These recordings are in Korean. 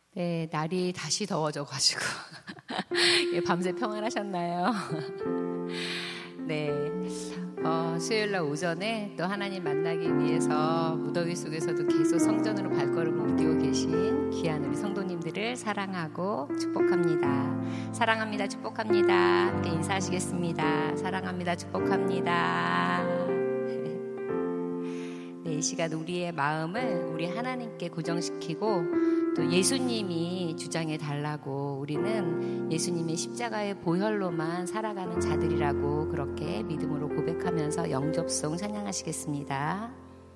네, 날이 다시 더워져가지고 예, 밤새 평안하셨나요? 네, 수요일날 오전에 또 하나님 만나기 위해서 무더위 속에서도 계속 성전으로 발걸음을 옮기고 계신 귀한 우리 성도님들을 사랑하고 축복합니다. 사랑합니다. 축복합니다. 함께 인사하시겠습니다. 사랑합니다. 축복합니다. 네, 이 시간 우리의 마음을 우리 하나님께 고정시키고 또 예수님이 주장해 달라고, 우리는 예수님의 십자가의 보혈로만 살아가는 자들이라고 그렇게 믿음으로 고백하면서 영접송 찬양하시겠습니다.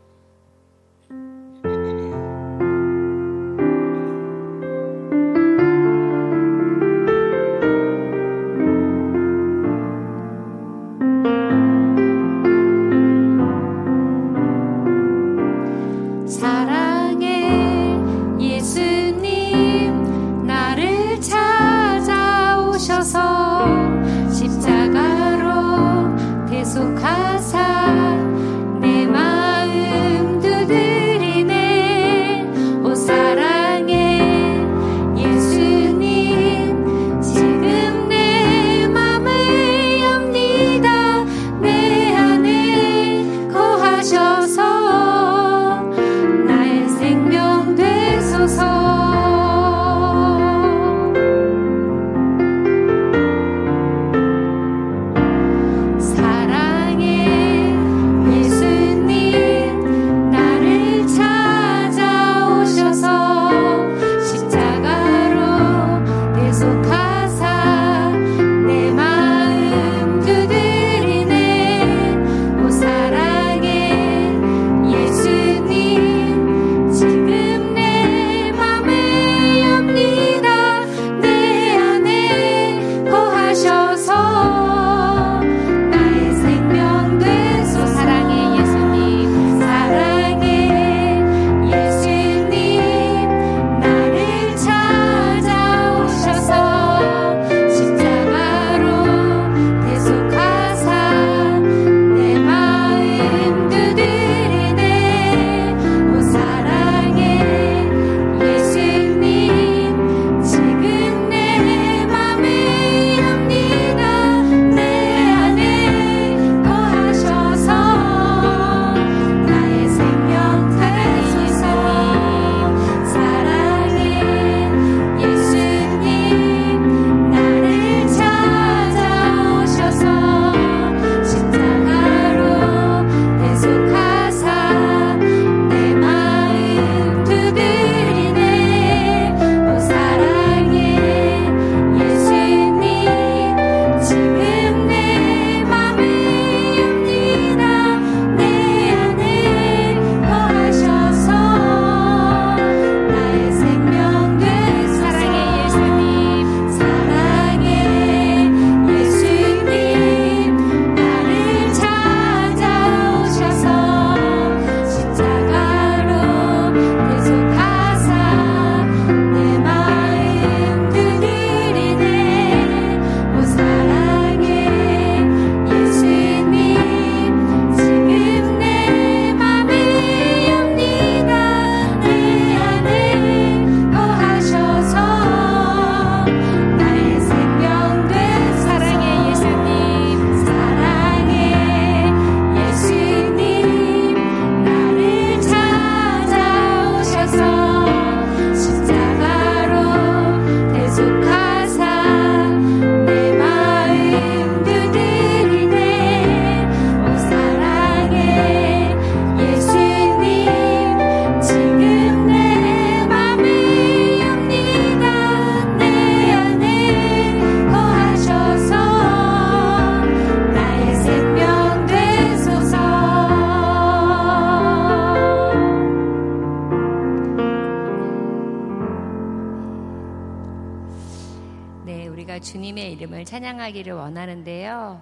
주님의 이름을 찬양하기를 원하는데요.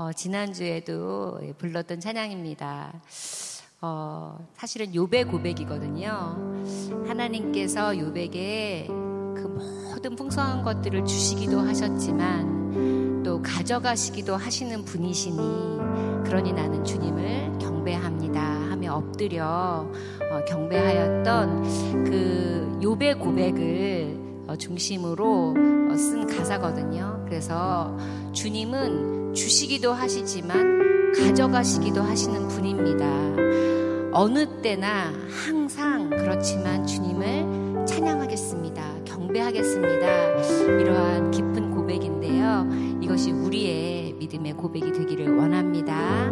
지난주에도 불렀던 찬양입니다. 사실은 욥의 고백이거든요. 하나님께서 욥에게 그 모든 풍성한 것들을 주시기도 하셨지만 또 가져가시기도 하시는 분이시니, 그러니 나는 주님을 경배합니다 하며 엎드려 경배하였던 그 욥의 고백을 중심으로 쓴 가사거든요. 그래서 주님은 주시기도 하시지만 가져가시기도 하시는 분입니다. 어느 때나 항상 그렇지만 주님을 찬양하겠습니다. 경배하겠습니다. 이러한 깊은 고백인데요. 이것이 우리의 믿음의 고백이 되기를 원합니다.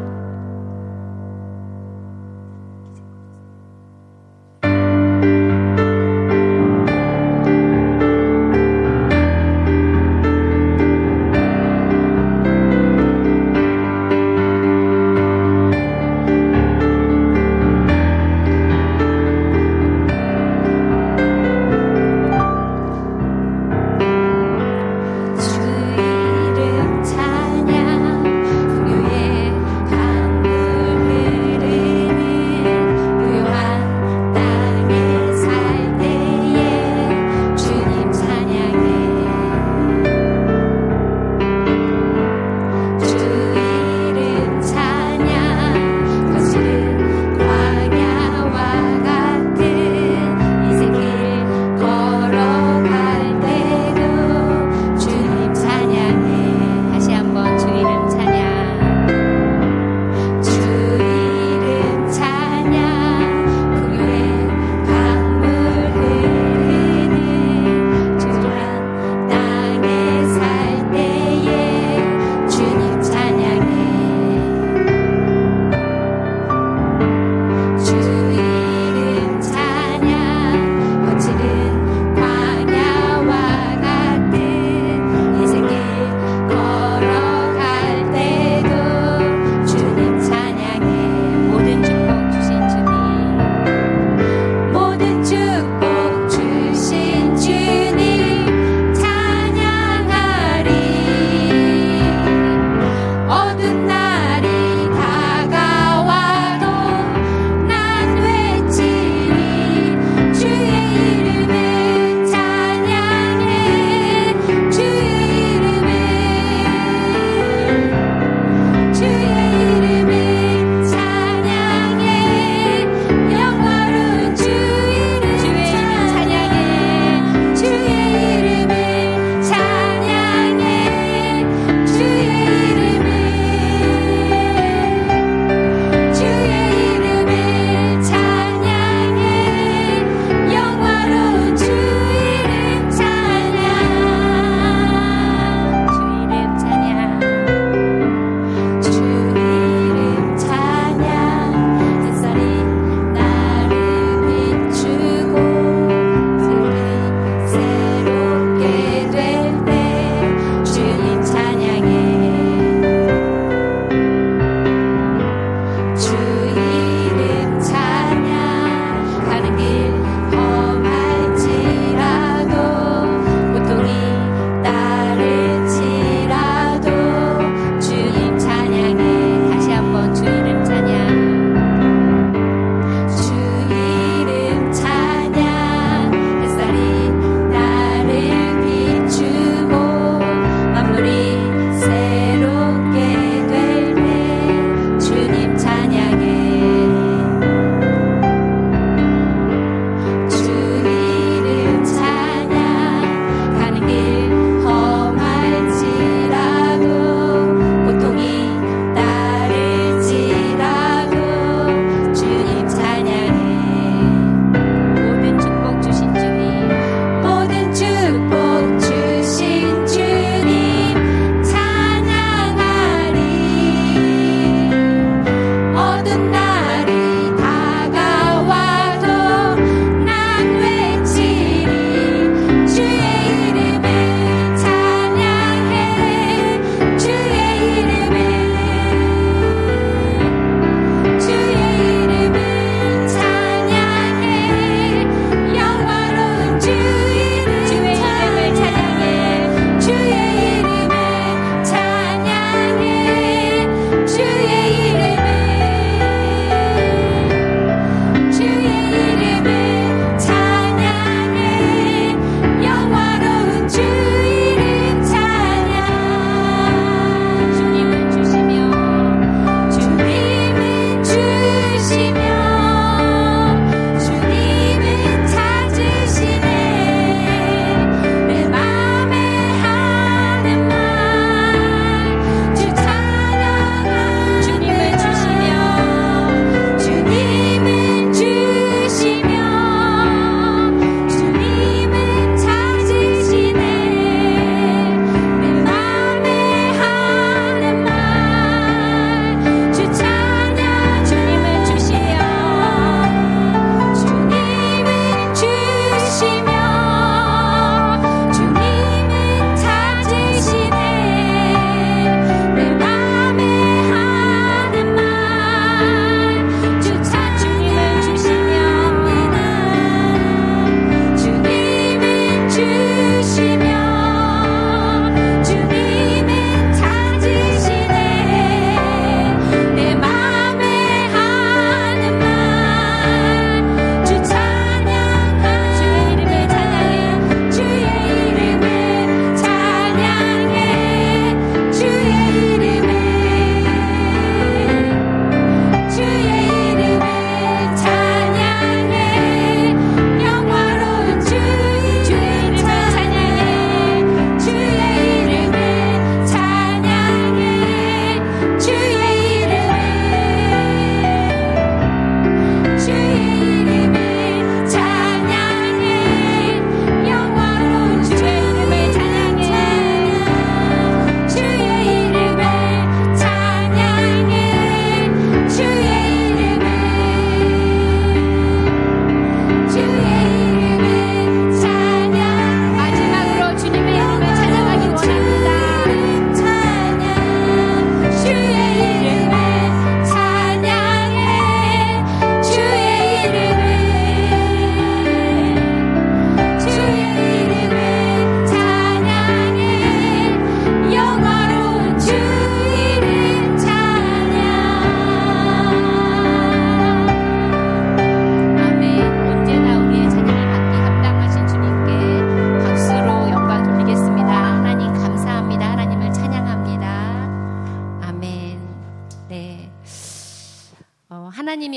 주의 이름 찬양, 풍요의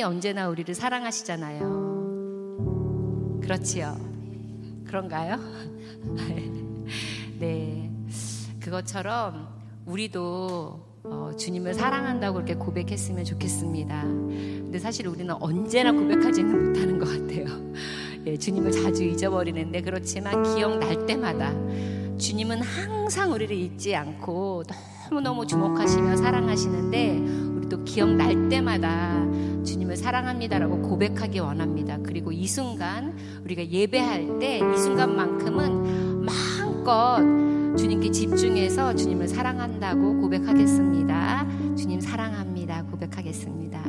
언제나 우리를 사랑하시잖아요. 그렇지요? 그런가요? 네, 그것처럼 우리도 주님을 사랑한다고 이렇게 고백했으면 좋겠습니다. 근데 사실 우리는 언제나 고백하지는 못하는 것 같아요. 예, 주님을 자주 잊어버리는데, 그렇지만 기억날 때마다 주님은 항상 우리를 잊지 않고 너무너무 주목하시며 사랑하시는데, 우리도 기억날 때마다 주님을 사랑합니다라고 고백하기 원합니다. 그리고 이 순간 우리가 예배할 때 이 순간만큼은 마음껏 주님께 집중해서 주님을 사랑한다고 고백하겠습니다. 주님 사랑합니다 고백하겠습니다.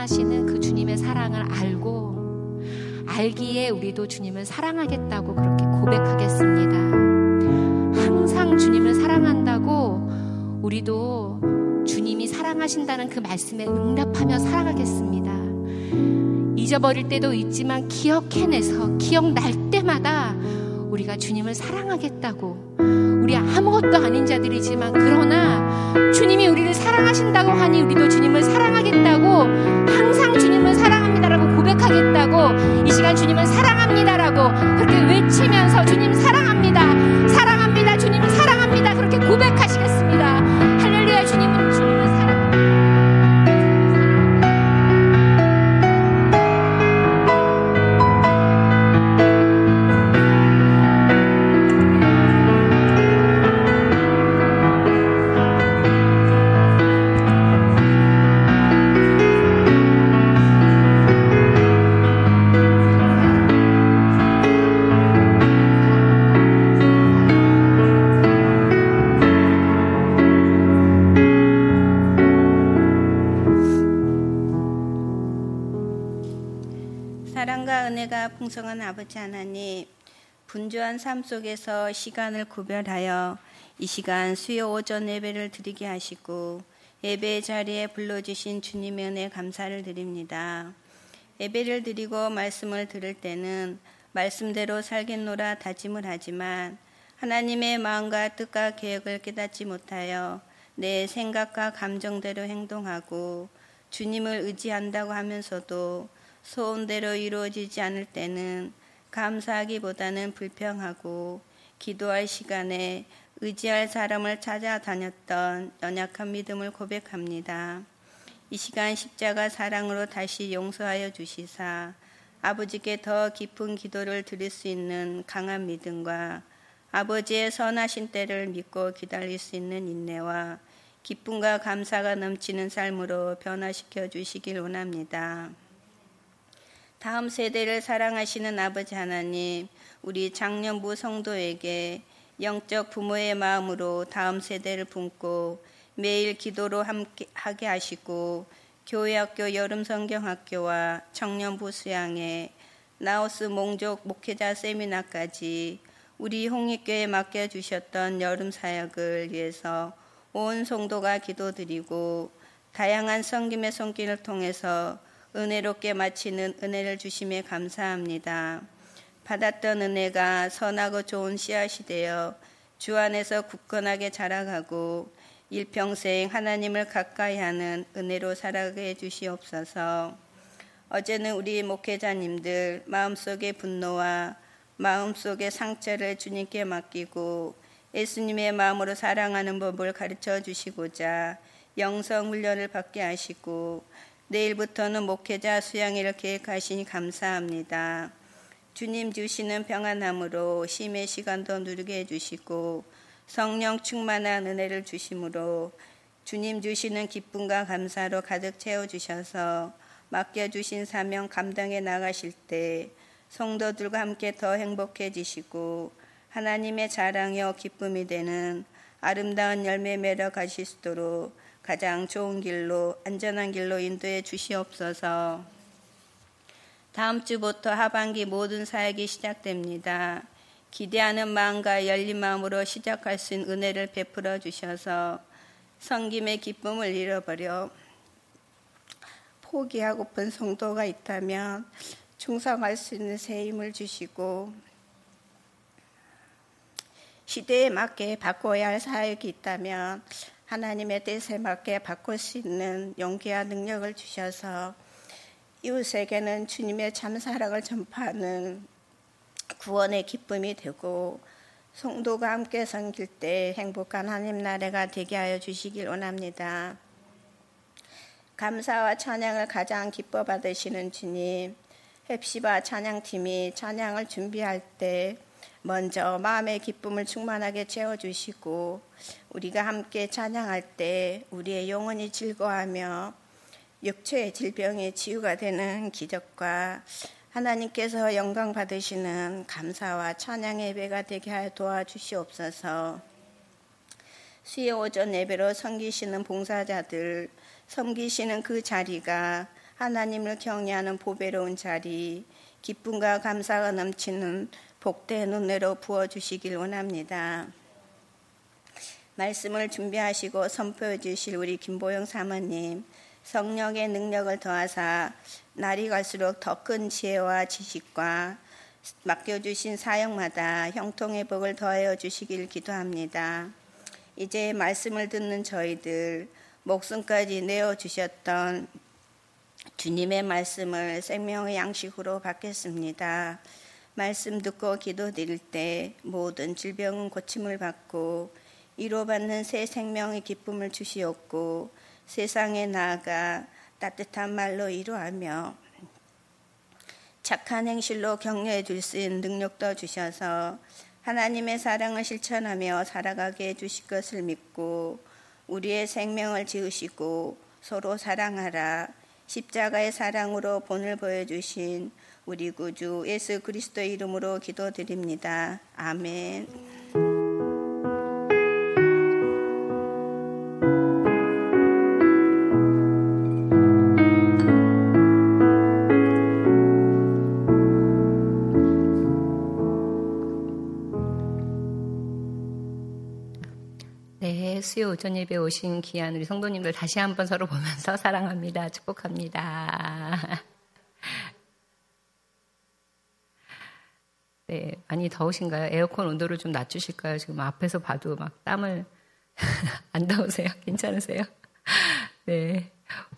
사랑하시는 그 주님의 사랑을 알기에 우리도 주님을 사랑하겠다고 그렇게 고백하겠습니다. 항상 주님을 사랑한다고 우리도 주님이 사랑하신다는 그 말씀에 응답하며 살아가겠습니다. 잊어버릴 때도 있지만 기억날 때마다 우리가 주님을 사랑하겠다고, 우리 아무것도 아닌 자들이지만 그러나 주님이 우리를 사랑하신다고 하니 우리도 주님을 사랑하겠다고, 항상 주님을 사랑합니다라고 고백하겠다고, 이 시간 주님을 사랑합니다라고 그렇게 외치면서 주님 사랑합니다, 사랑합니다, 주님을 사랑합니다 그렇게 고백하시겠습니다. 할렐루야. 주님은 주님을 사랑합니다. 사랑과 은혜가 풍성한 아버지 하나님, 분주한 삶 속에서 시간을 구별하여 이 시간 수요 오전 예배를 드리게 하시고 예배의 자리에 불러주신 주님의 은혜 감사를 드립니다. 예배를 드리고 말씀을 들을 때는 말씀대로 살겠노라 다짐을 하지만 하나님의 마음과 뜻과 계획을 깨닫지 못하여 내 생각과 감정대로 행동하고 주님을 의지한다고 하면서도 소원대로 이루어지지 않을 때는 감사하기보다는 불평하고 기도할 시간에 의지할 사람을 찾아다녔던 연약한 믿음을 고백합니다. 이 시간 십자가 사랑으로 다시 용서하여 주시사 아버지께 더 깊은 기도를 드릴 수 있는 강한 믿음과 아버지의 선하신 때를 믿고 기다릴 수 있는 인내와 기쁨과 감사가 넘치는 삶으로 변화시켜 주시길 원합니다. 다음 세대를 사랑하시는 아버지 하나님, 우리 장년부 성도에게 영적 부모의 마음으로 다음 세대를 품고 매일 기도로 함께하게 하시고 교회학교 여름성경학교와 청년부 수양회, 나우스 몽족 목회자 세미나까지 우리 홍익교회에 맡겨주셨던 여름사역을 위해서 온 성도가 기도드리고 다양한 섬김의 손길을 통해서 은혜롭게 마치는 은혜를 주심에 감사합니다. 받았던 은혜가 선하고 좋은 씨앗이 되어 주 안에서 굳건하게 자라가고 일평생 하나님을 가까이 하는 은혜로 살아가게 해주시옵소서. 어제는 우리 목회자님들 마음속의 분노와 마음속의 상처를 주님께 맡기고 예수님의 마음으로 사랑하는 법을 가르쳐 주시고자 영성훈련을 받게 하시고 내일부터는 목회자 수양회를 계획하시니 감사합니다. 주님 주시는 평안함으로 쉼의 시간도 누리게 해주시고 성령 충만한 은혜를 주심으로 주님 주시는 기쁨과 감사로 가득 채워주셔서 맡겨주신 사명 감당해 나가실 때 성도들과 함께 더 행복해지시고 하나님의 자랑이요 기쁨이 되는 아름다운 열매 맺어 가실 수 있도록 가장 좋은 길로 안전한 길로 인도해 주시옵소서. 다음 주부터 하반기 모든 사역이 시작됩니다. 기대하는 마음과 열린 마음으로 시작할 수 있는 은혜를 베풀어 주셔서 섬김의 기쁨을 잃어버려 포기하고픈 성도가 있다면 충성할 수 있는 새 힘을 주시고 시대에 맞게 바꿔야 할 사역이 있다면 하나님의 뜻에 맞게 바꿀 수 있는 용기와 능력을 주셔서 이웃에게는 주님의 참 사랑을 전파하는 구원의 기쁨이 되고 성도가 함께 섬길 때 행복한 하나님 나라가 되게 하여 주시길 원합니다. 감사와 찬양을 가장 기뻐 받으시는 주님, 헵시바 찬양팀이 찬양을 준비할 때 먼저 마음의 기쁨을 충만하게 채워주시고 우리가 함께 찬양할 때 우리의 영혼이 즐거워하며 육체의 질병의 치유가 되는 기적과 하나님께서 영광 받으시는 감사와 찬양 예배가 되게 하여 도와주시옵소서. 수요 오전 예배로 섬기시는 봉사자들, 섬기시는 그 자리가 하나님을 경외하는 보배로운 자리, 기쁨과 감사가 넘치는 복된 은혜로 부어주시길 원합니다. 말씀을 준비하시고 선포해 주실 우리 김보영 사모님, 성령의 능력을 더하사 날이 갈수록 더 큰 지혜와 지식과 맡겨주신 사역마다 형통의 복을 더하여 주시길 기도합니다. 이제 말씀을 듣는 저희들, 목숨까지 내어주셨던 주님의 말씀을 생명의 양식으로 받겠습니다. 말씀 듣고 기도드릴 때 모든 질병은 고침을 받고 위로받는 새 생명의 기쁨을 주시옵고 세상에 나아가 따뜻한 말로 위로하며 착한 행실로 격려해 줄 수 있는 능력도 주셔서 하나님의 사랑을 실천하며 살아가게 해주실 것을 믿고 우리의 생명을 지으시고 서로 사랑하라 십자가의 사랑으로 본을 보여주신 우리 구주 예수 그리스도의 이름으로 기도드립니다. 아멘. 수요 오전 예배 오신 귀한 우리 성도님들 다시 한번 서로 보면서 사랑합니다. 축복합니다. 네, 많이 더우신가요? 에어컨 온도를 좀 낮추실까요? 지금 앞에서 봐도 막 땀을 안 더우세요? 괜찮으세요? 네.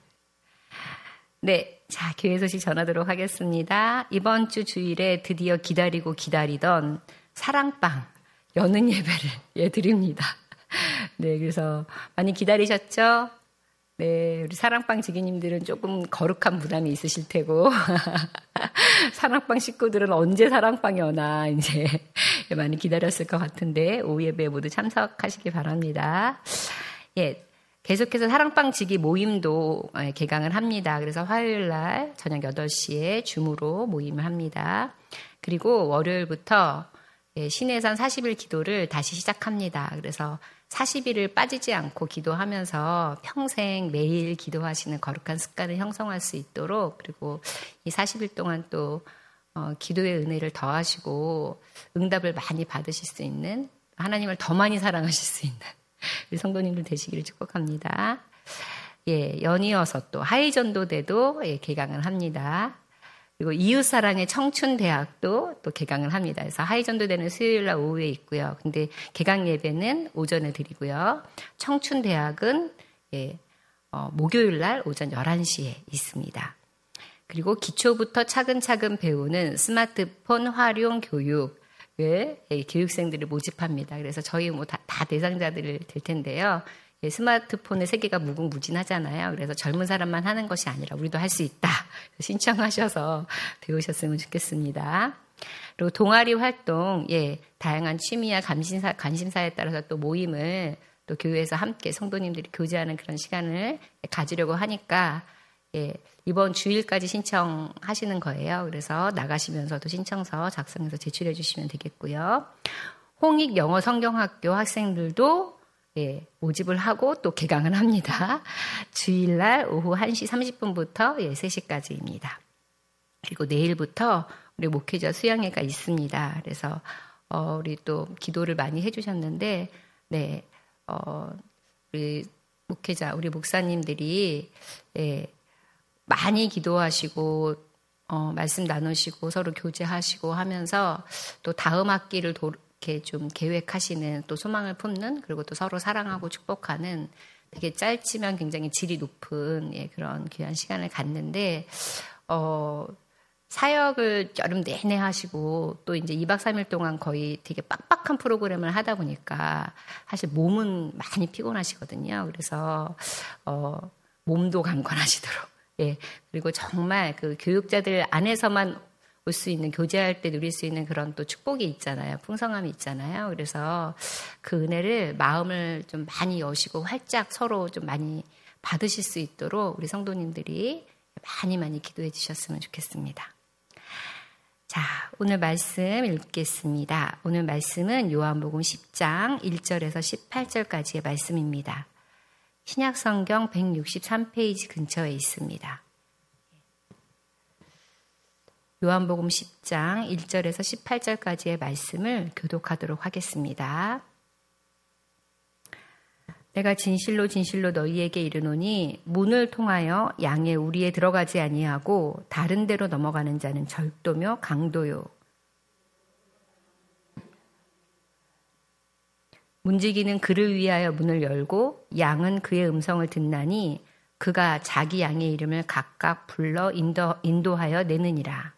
네, 자, 교회 소식 전하도록 하겠습니다. 이번 주 주일에 드디어 기다리던 사랑방 여는 예배를 드립니다. 네, 그래서 많이 기다리셨죠? 네, 우리 사랑방 지기님들은 조금 거룩한 부담이 있으실 테고 사랑방 식구들은 언제 사랑방이 오나 이제 많이 기다렸을 것 같은데 오후 예배에 모두 참석하시기 바랍니다. 예, 계속해서 사랑방 지기 모임도 개강을 합니다. 그래서 화요일 날 저녁 8시에 줌으로 모임을 합니다. 그리고 월요일부터 신해산 40일 기도를 다시 시작합니다. 그래서 40일을 빠지지 않고 기도하면서 평생 매일 기도하시는 거룩한 습관을 형성할 수 있도록 그리고 이 40일 동안 또 기도의 은혜를 더하시고 응답을 많이 받으실 수 있는 하나님을 더 많이 사랑하실 수 있는 우리 성도님들 되시기를 축복합니다. 예, 연이어서 또 하이전도대도 개강을 합니다. 그리고 이웃사랑의 청춘대학도 또 개강을 합니다. 그래서 하이전도대는 수요일날 오후에 있고요. 근데 개강 예배는 오전에 드리고요. 청춘대학은 목요일날 오전 11시에 있습니다. 그리고 기초부터 차근차근 배우는 스마트폰 활용 교육을 교육생들을 모집합니다. 그래서 저희 다 대상자들이 될 텐데요. 스마트폰의 세계가 무궁무진하잖아요. 그래서 젊은 사람만 하는 것이 아니라 우리도 할 수 있다. 신청하셔서 배우셨으면 좋겠습니다. 그리고 동아리 활동, 다양한 취미와 관심사에 따라서 또 모임을 또 교회에서 함께 성도님들이 교제하는 그런 시간을 가지려고 하니까 이번 주일까지 신청하시는 거예요. 그래서 나가시면서도 신청서 작성해서 제출해 주시면 되겠고요. 홍익 영어 성경학교 학생들도 모집을 하고 또 개강을 합니다. 주일날 오후 1시 30분부터 3시까지입니다. 그리고 내일부터 우리 목회자 수양회가 있습니다. 그래서 우리 또 기도를 많이 해주셨는데, 우리 목회자, 우리 목사님들이 많이 기도하시고 말씀 나누시고 서로 교제하시고 하면서 또 다음 학기를 이렇게 좀 계획하시는 또 소망을 품는 그리고 또 서로 사랑하고 축복하는 되게 짧지만 굉장히 질이 높은 그런 귀한 시간을 갖는데 사역을 여름 내내 하시고 또 이제 2박 3일 동안 거의 되게 빡빡한 프로그램을 하다 보니까 사실 몸은 많이 피곤하시거든요. 그래서 몸도 강건하시도록 그리고 정말 그 교육자들 안에서만 올 수 있는 교제할 때 누릴 수 있는 그런 또 축복이 있잖아요. 풍성함이 있잖아요. 그래서 그 은혜를 마음을 좀 많이 여시고 활짝 서로 좀 많이 받으실 수 있도록 우리 성도님들이 많이 기도해 주셨으면 좋겠습니다. 자, 오늘 말씀 읽겠습니다. 오늘 말씀은 요한복음 10장 1절에서 18절까지의 말씀입니다. 신약성경 163페이지 근처에 있습니다. 요한복음 10장 1절에서 18절까지의 말씀을 교독하도록 하겠습니다. 내가 진실로 진실로 너희에게 이르노니 문을 통하여 양의 우리에 들어가지 아니하고 다른 데로 넘어가는 자는 절도며 강도요. 문지기는 그를 위하여 문을 열고 양은 그의 음성을 듣나니 그가 자기 양의 이름을 각각 불러 인도하여 내느니라.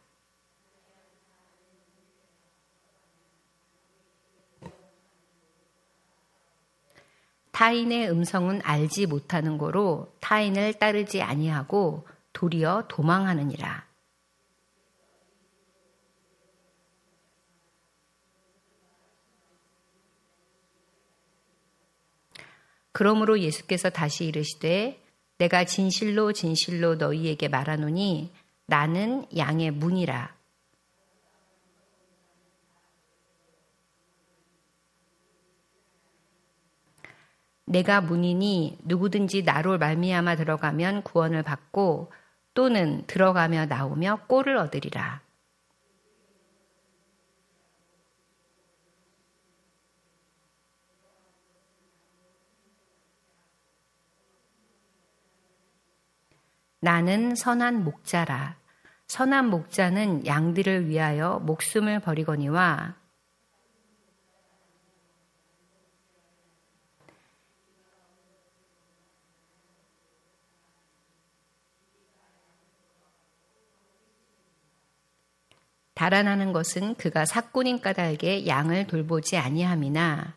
타인의 음성은 알지 못하는 고로 타인을 따르지 아니하고 도리어 도망하느니라. 그러므로 예수께서 다시 이르시되 내가 진실로 진실로 너희에게 말하노니 나는 양의 문이라. 내가 문이니 누구든지 나로 말미암아 들어가면 구원을 받고 또는 들어가며 나오며 꼴을 얻으리라. 나는 선한 목자라. 선한 목자는 양들을 위하여 목숨을 버리거니와 달아나는 것은 그가 삭군인 까닭에 양을 돌보지 아니함이나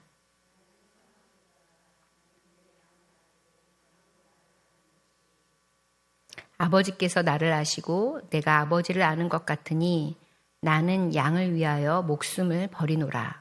아버지께서 나를 아시고 내가 아버지를 아는 것 같으니 나는 양을 위하여 목숨을 버리노라.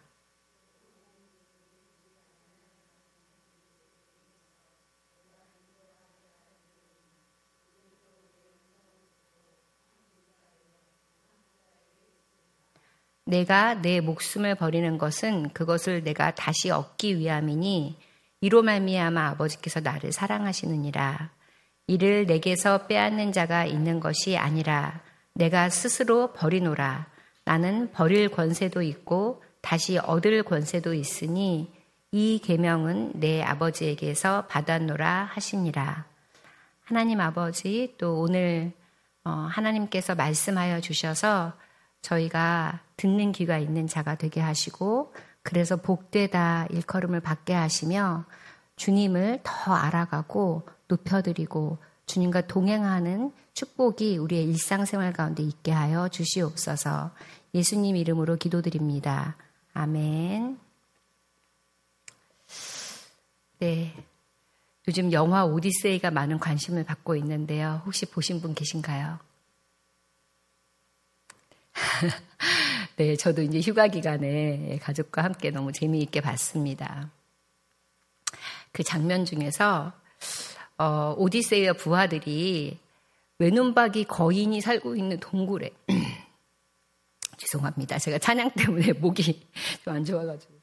내가 내 목숨을 버리는 것은 그것을 내가 다시 얻기 위함이니 이로 말미암아 아버지께서 나를 사랑하시느니라. 이를 내게서 빼앗는 자가 있는 것이 아니라 내가 스스로 버리노라. 나는 버릴 권세도 있고 다시 얻을 권세도 있으니 이 계명은 내 아버지에게서 받았노라 하시니라. 하나님 아버지, 또 오늘 하나님께서 말씀하여 주셔서 저희가 듣는 귀가 있는 자가 되게 하시고 그래서 복되다 일컬음을 받게 하시며 주님을 더 알아가고 높여드리고 주님과 동행하는 축복이 우리의 일상생활 가운데 있게 하여 주시옵소서. 예수님 이름으로 기도드립니다. 아멘. 네, 요즘 영화 오디세이가 많은 관심을 받고 있는데요. 혹시 보신 분 계신가요? 네, 저도 이제 휴가 기간에 가족과 함께 너무 재미있게 봤습니다. 그 장면 중에서 오디세이와 부하들이 외눈박이 거인이 살고 있는 동굴에 죄송합니다. 제가 찬양 때문에 목이 좀 안 좋아가지고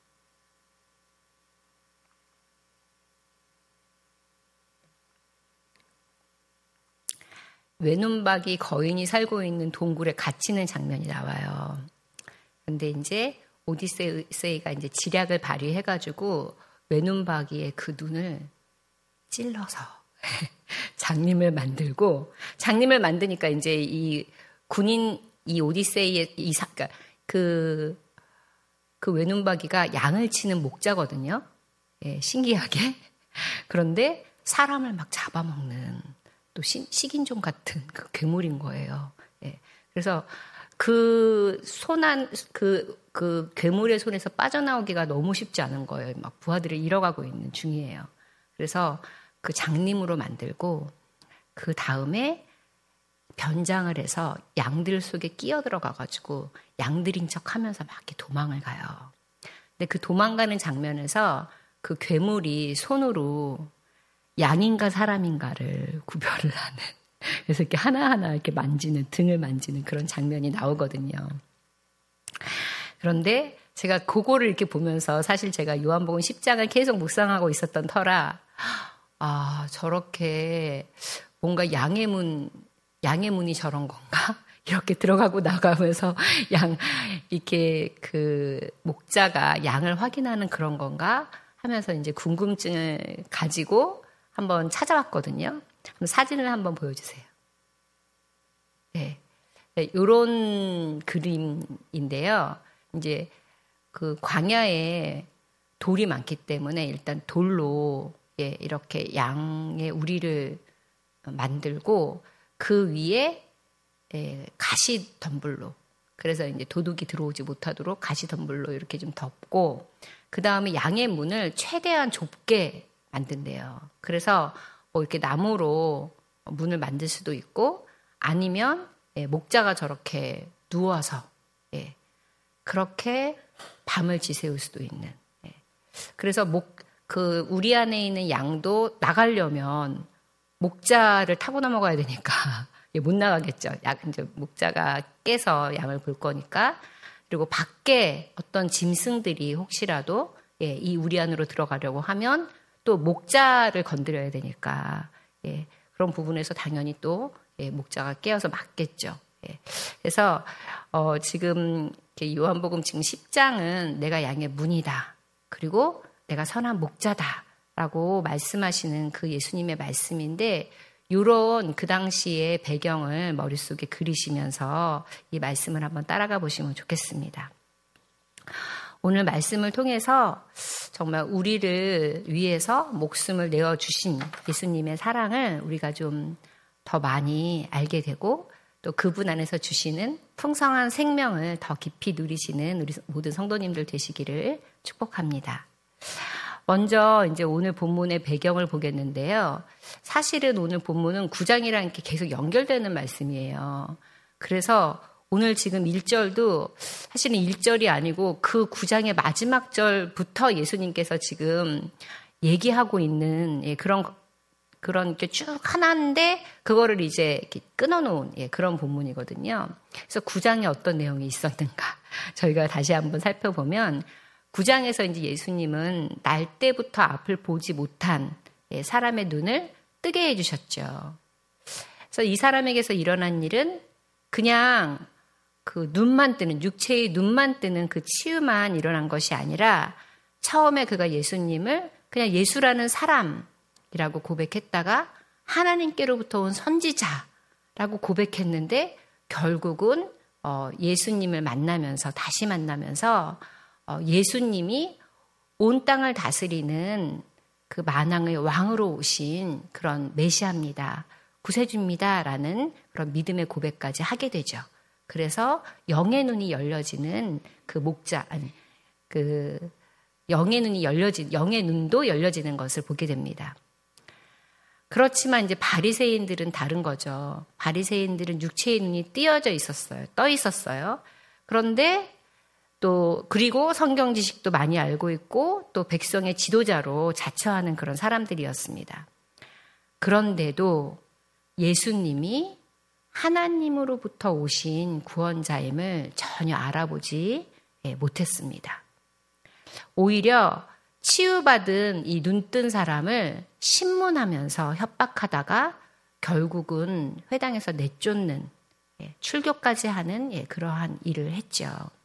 외눈박이 거인이 살고 있는 동굴에 갇히는 장면이 나와요. 근데 이제 오디세이가 이제 지략을 발휘해가지고 외눈박이의 그 눈을 찔러서 장님을 만들고, 장님을 만드니까 이제 이 군인, 이 오디세이의 그러니까 그 외눈박이가 양을 치는 목자거든요. 예, 신기하게. 그런데 사람을 막 잡아먹는 또 식인종 같은 그 괴물인 거예요. 예. 그래서 그 괴물의 손에서 빠져나오기가 너무 쉽지 않은 거예요. 막 부하들을 잃어가고 있는 중이에요. 그래서 그 장님으로 만들고 그 다음에 변장을 해서 양들 속에 끼어 들어가가지고 양들인 척 하면서 막 이렇게 도망을 가요. 근데 그 도망가는 장면에서 그 괴물이 손으로 양인가 사람인가를 구별을 하는, 그래서 이렇게 하나하나 이렇게 만지는, 등을 만지는 그런 장면이 나오거든요. 그런데 제가 그거를 이렇게 보면서 사실 제가 요한복음 10장을 계속 묵상하고 있었던 터라, 저렇게 뭔가 양의 문이 저런 건가? 이렇게 들어가고 나가면서 이렇게 목자가 양을 확인하는 그런 건가 하면서 이제 궁금증을 가지고 한번 찾아봤거든요. 그럼 사진을 한번 보여주세요. 네. 이런 그림인데요. 이제 그 광야에 돌이 많기 때문에 일단 돌로 이렇게 양의 우리를 만들고 그 위에 가시 덤불로, 그래서 이제 도둑이 들어오지 못하도록 가시 덤불로 이렇게 좀 덮고, 그 다음에 양의 문을 최대한 좁게 만든대요. 그래서 뭐 이렇게 나무로 문을 만들 수도 있고, 아니면 목자가 저렇게 누워서 그렇게 밤을 지새울 수도 있는. 그래서 우리 안에 있는 양도 나가려면 목자를 타고 넘어가야 되니까 못 나가겠죠. 이제 목자가 깨서 양을 볼 거니까. 그리고 밖에 어떤 짐승들이 혹시라도 이 우리 안으로 들어가려고 하면 또 목자를 건드려야 되니까 그런 부분에서 당연히 또 목자가 깨어서 막겠죠. 그래서 지금 요한복음 지금 10장은 내가 양의 문이다. 그리고 내가 선한 목자다라고 말씀하시는 그 예수님의 말씀인데, 이런 그 당시의 배경을 머릿속에 그리시면서 이 말씀을 한번 따라가 보시면 좋겠습니다. 오늘 말씀을 통해서 정말 우리를 위해서 목숨을 내어주신 예수님의 사랑을 우리가 좀 더 많이 알게 되고, 또 그분 안에서 주시는 풍성한 생명을 더 깊이 누리시는 우리 모든 성도님들 되시기를 축복합니다. 먼저 이제 오늘 본문의 배경을 보겠는데요. 사실은 오늘 본문은 9장이랑 이렇게 계속 연결되는 말씀이에요. 그래서 오늘 지금 1절도 사실은 1절이 아니고 그 9장의 마지막 절부터 예수님께서 지금 얘기하고 있는 그런 이렇게 쭉 하나인데 그거를 이제 이렇게 끊어놓은 그런 본문이거든요. 그래서 9장에 어떤 내용이 있었는가 저희가 다시 한번 살펴보면, 9장에서 이제 예수님은 날 때부터 앞을 보지 못한 사람의 눈을 뜨게 해주셨죠. 그래서 이 사람에게서 일어난 일은 그냥 그 눈만 뜨는, 육체의 눈만 뜨는 그 치유만 일어난 것이 아니라, 처음에 그가 예수님을 그냥 예수라는 사람이라고 고백했다가 하나님께로부터 온 선지자라고 고백했는데, 결국은 예수님을 다시 만나면서 예수님이 온 땅을 다스리는 그 만왕의 왕으로 오신 그런 메시아입니다. 구세주입니다라는 그런 믿음의 고백까지 하게 되죠. 그래서 영의 눈이 열려지는 영의 눈도 열려지는 것을 보게 됩니다. 그렇지만 이제 바리새인들은 다른 거죠. 바리새인들은 육체의 눈이 떠 있었어요. 그런데 그리고 성경 지식도 많이 알고 있고 또 백성의 지도자로 자처하는 그런 사람들이었습니다. 그런데도 예수님이 하나님으로부터 오신 구원자임을 전혀 알아보지 못했습니다. 오히려 치유받은 이 눈뜬 사람을 신문하면서 협박하다가 결국은 회당에서 내쫓는, 출교까지 하는 그러한 일을 했죠.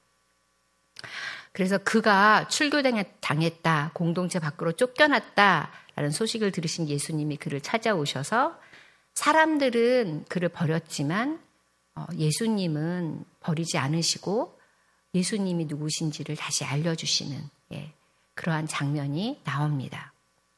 그래서 그가 출교당했다, 공동체 밖으로 쫓겨났다라는 소식을 들으신 예수님이 그를 찾아오셔서, 사람들은 그를 버렸지만 예수님은 버리지 않으시고 예수님이 누구신지를 다시 알려주시는 그러한 장면이 나옵니다.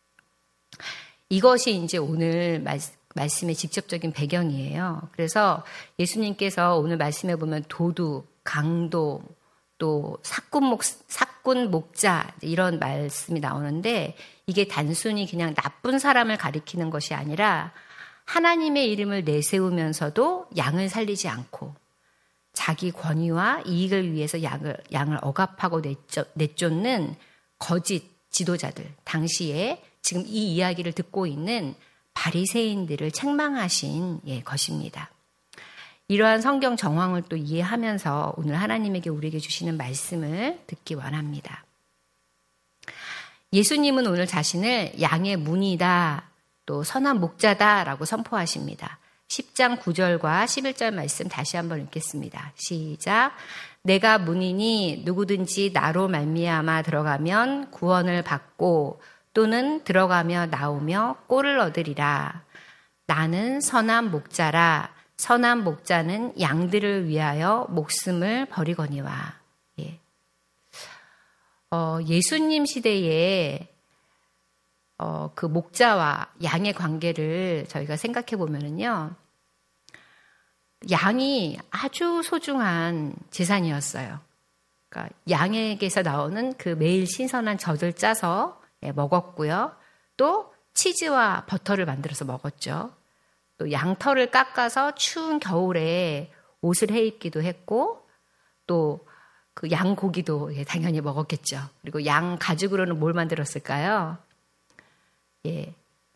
이것이 이제 오늘 말씀의 직접적인 배경이에요. 그래서 예수님께서 오늘 말씀해 보면 도둑, 강도, 또 사꾼 목자 이런 말씀이 나오는데, 이게 단순히 그냥 나쁜 사람을 가리키는 것이 아니라 하나님의 이름을 내세우면서도 양을 살리지 않고 자기 권위와 이익을 위해서 양을 억압하고 내쫓는 거짓 지도자들, 당시에 지금 이 이야기를 듣고 있는 바리새인들을 책망하신 것입니다. 이러한 성경 정황을 또 이해하면서 오늘 하나님에게 우리에게 주시는 말씀을 듣기 원합니다. 예수님은 오늘 자신을 양의 문이다, 또 선한 목자다라고 선포하십니다. 10장 9절과 11절 말씀 다시 한번 읽겠습니다. 시작. 내가 문이니 누구든지 나로 말미암아 들어가면 구원을 받고 또는 들어가며 나오며 꼴을 얻으리라. 나는 선한 목자라. 선한 목자는 양들을 위하여 목숨을 버리거니와. 예. 예수님 시대에 그 목자와 양의 관계를 저희가 생각해 보면은요, 양이 아주 소중한 재산이었어요. 그러니까 양에게서 나오는 그 매일 신선한 젖을 짜서 먹었고요. 또 치즈와 버터를 만들어서 먹었죠. 또 양털을 깎아서 추운 겨울에 옷을 해 입기도 했고, 또 그 양고기도 당연히 먹었겠죠. 그리고 양 가죽으로는 뭘 만들었을까요? 예,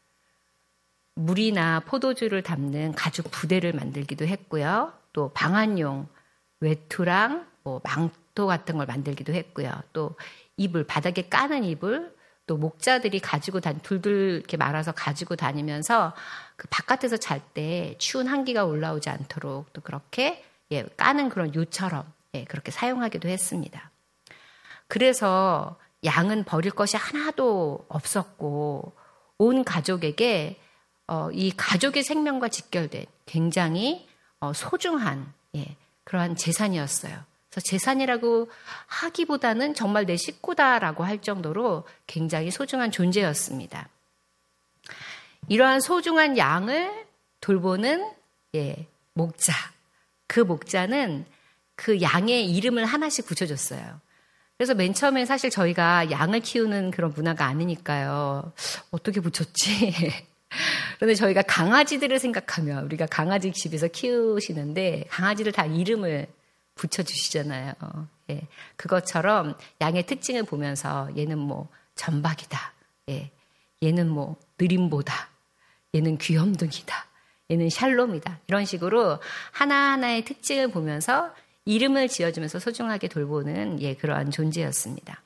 물이나 포도주를 담는 가죽 부대를 만들기도 했고요. 또 방한용 외투랑 뭐 망토 같은 걸 만들기도 했고요. 또 이불, 바닥에 까는 이불, 또 목자들이 가지고 둘둘 이렇게 말아서 가지고 다니면서 그 바깥에서 잘 때 추운 한기가 올라오지 않도록 또 그렇게 까는 그런 요처럼 그렇게 사용하기도 했습니다. 그래서 양은 버릴 것이 하나도 없었고 온 가족에게 이 가족의 생명과 직결된 굉장히 소중한 그러한 재산이었어요. 그래서 재산이라고 하기보다는 정말 내 식구다라고 할 정도로 굉장히 소중한 존재였습니다. 이러한 소중한 양을 돌보는 목자. 그 목자는 그 양의 이름을 하나씩 붙여줬어요. 그래서 맨 처음에 사실 저희가 양을 키우는 그런 문화가 아니니까요. 어떻게 붙였지? 그런데 저희가 강아지들을 생각하면 우리가 강아지 집에서 키우시는데 강아지들 다 이름을 붙여주시잖아요. 예, 그것처럼 양의 특징을 보면서 얘는 뭐 전박이다. 예, 얘는 뭐 느림보다. 얘는 귀염둥이다. 얘는 샬롬이다. 이런 식으로 하나하나의 특징을 보면서 이름을 지어주면서 소중하게 돌보는 그러한 존재였습니다.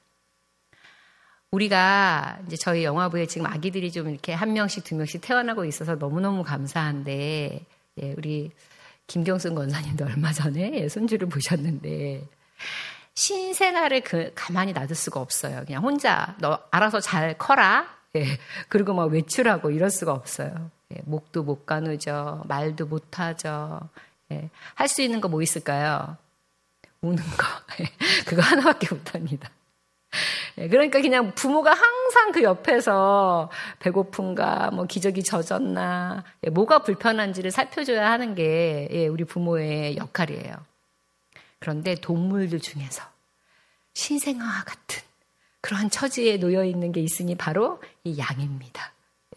우리가 이제 저희 영화부에 지금 아기들이 좀 이렇게 한 명씩 두 명씩 태어나고 있어서 너무너무 감사한데 우리 김경순 권사님도 얼마 전에 손주를 보셨는데 신생아를 가만히 놔둘 수가 없어요. 그냥 혼자 너 알아서 잘 커라. 그리고 막 외출하고 이럴 수가 없어요. 목도 못 가누죠. 말도 못 하죠. 할 수 있는 거 뭐 있을까요? 우는 거. 그거 하나밖에 못 합니다. 그러니까 그냥 부모가 항상 그 옆에서 배고픈가, 뭐 기저귀 젖었나, 뭐가 불편한지를 살펴줘야 하는 게 우리 부모의 역할이에요. 그런데 동물들 중에서 신생아와 같은 그러한 처지에 놓여 있는 게 있으니 바로 이 양입니다.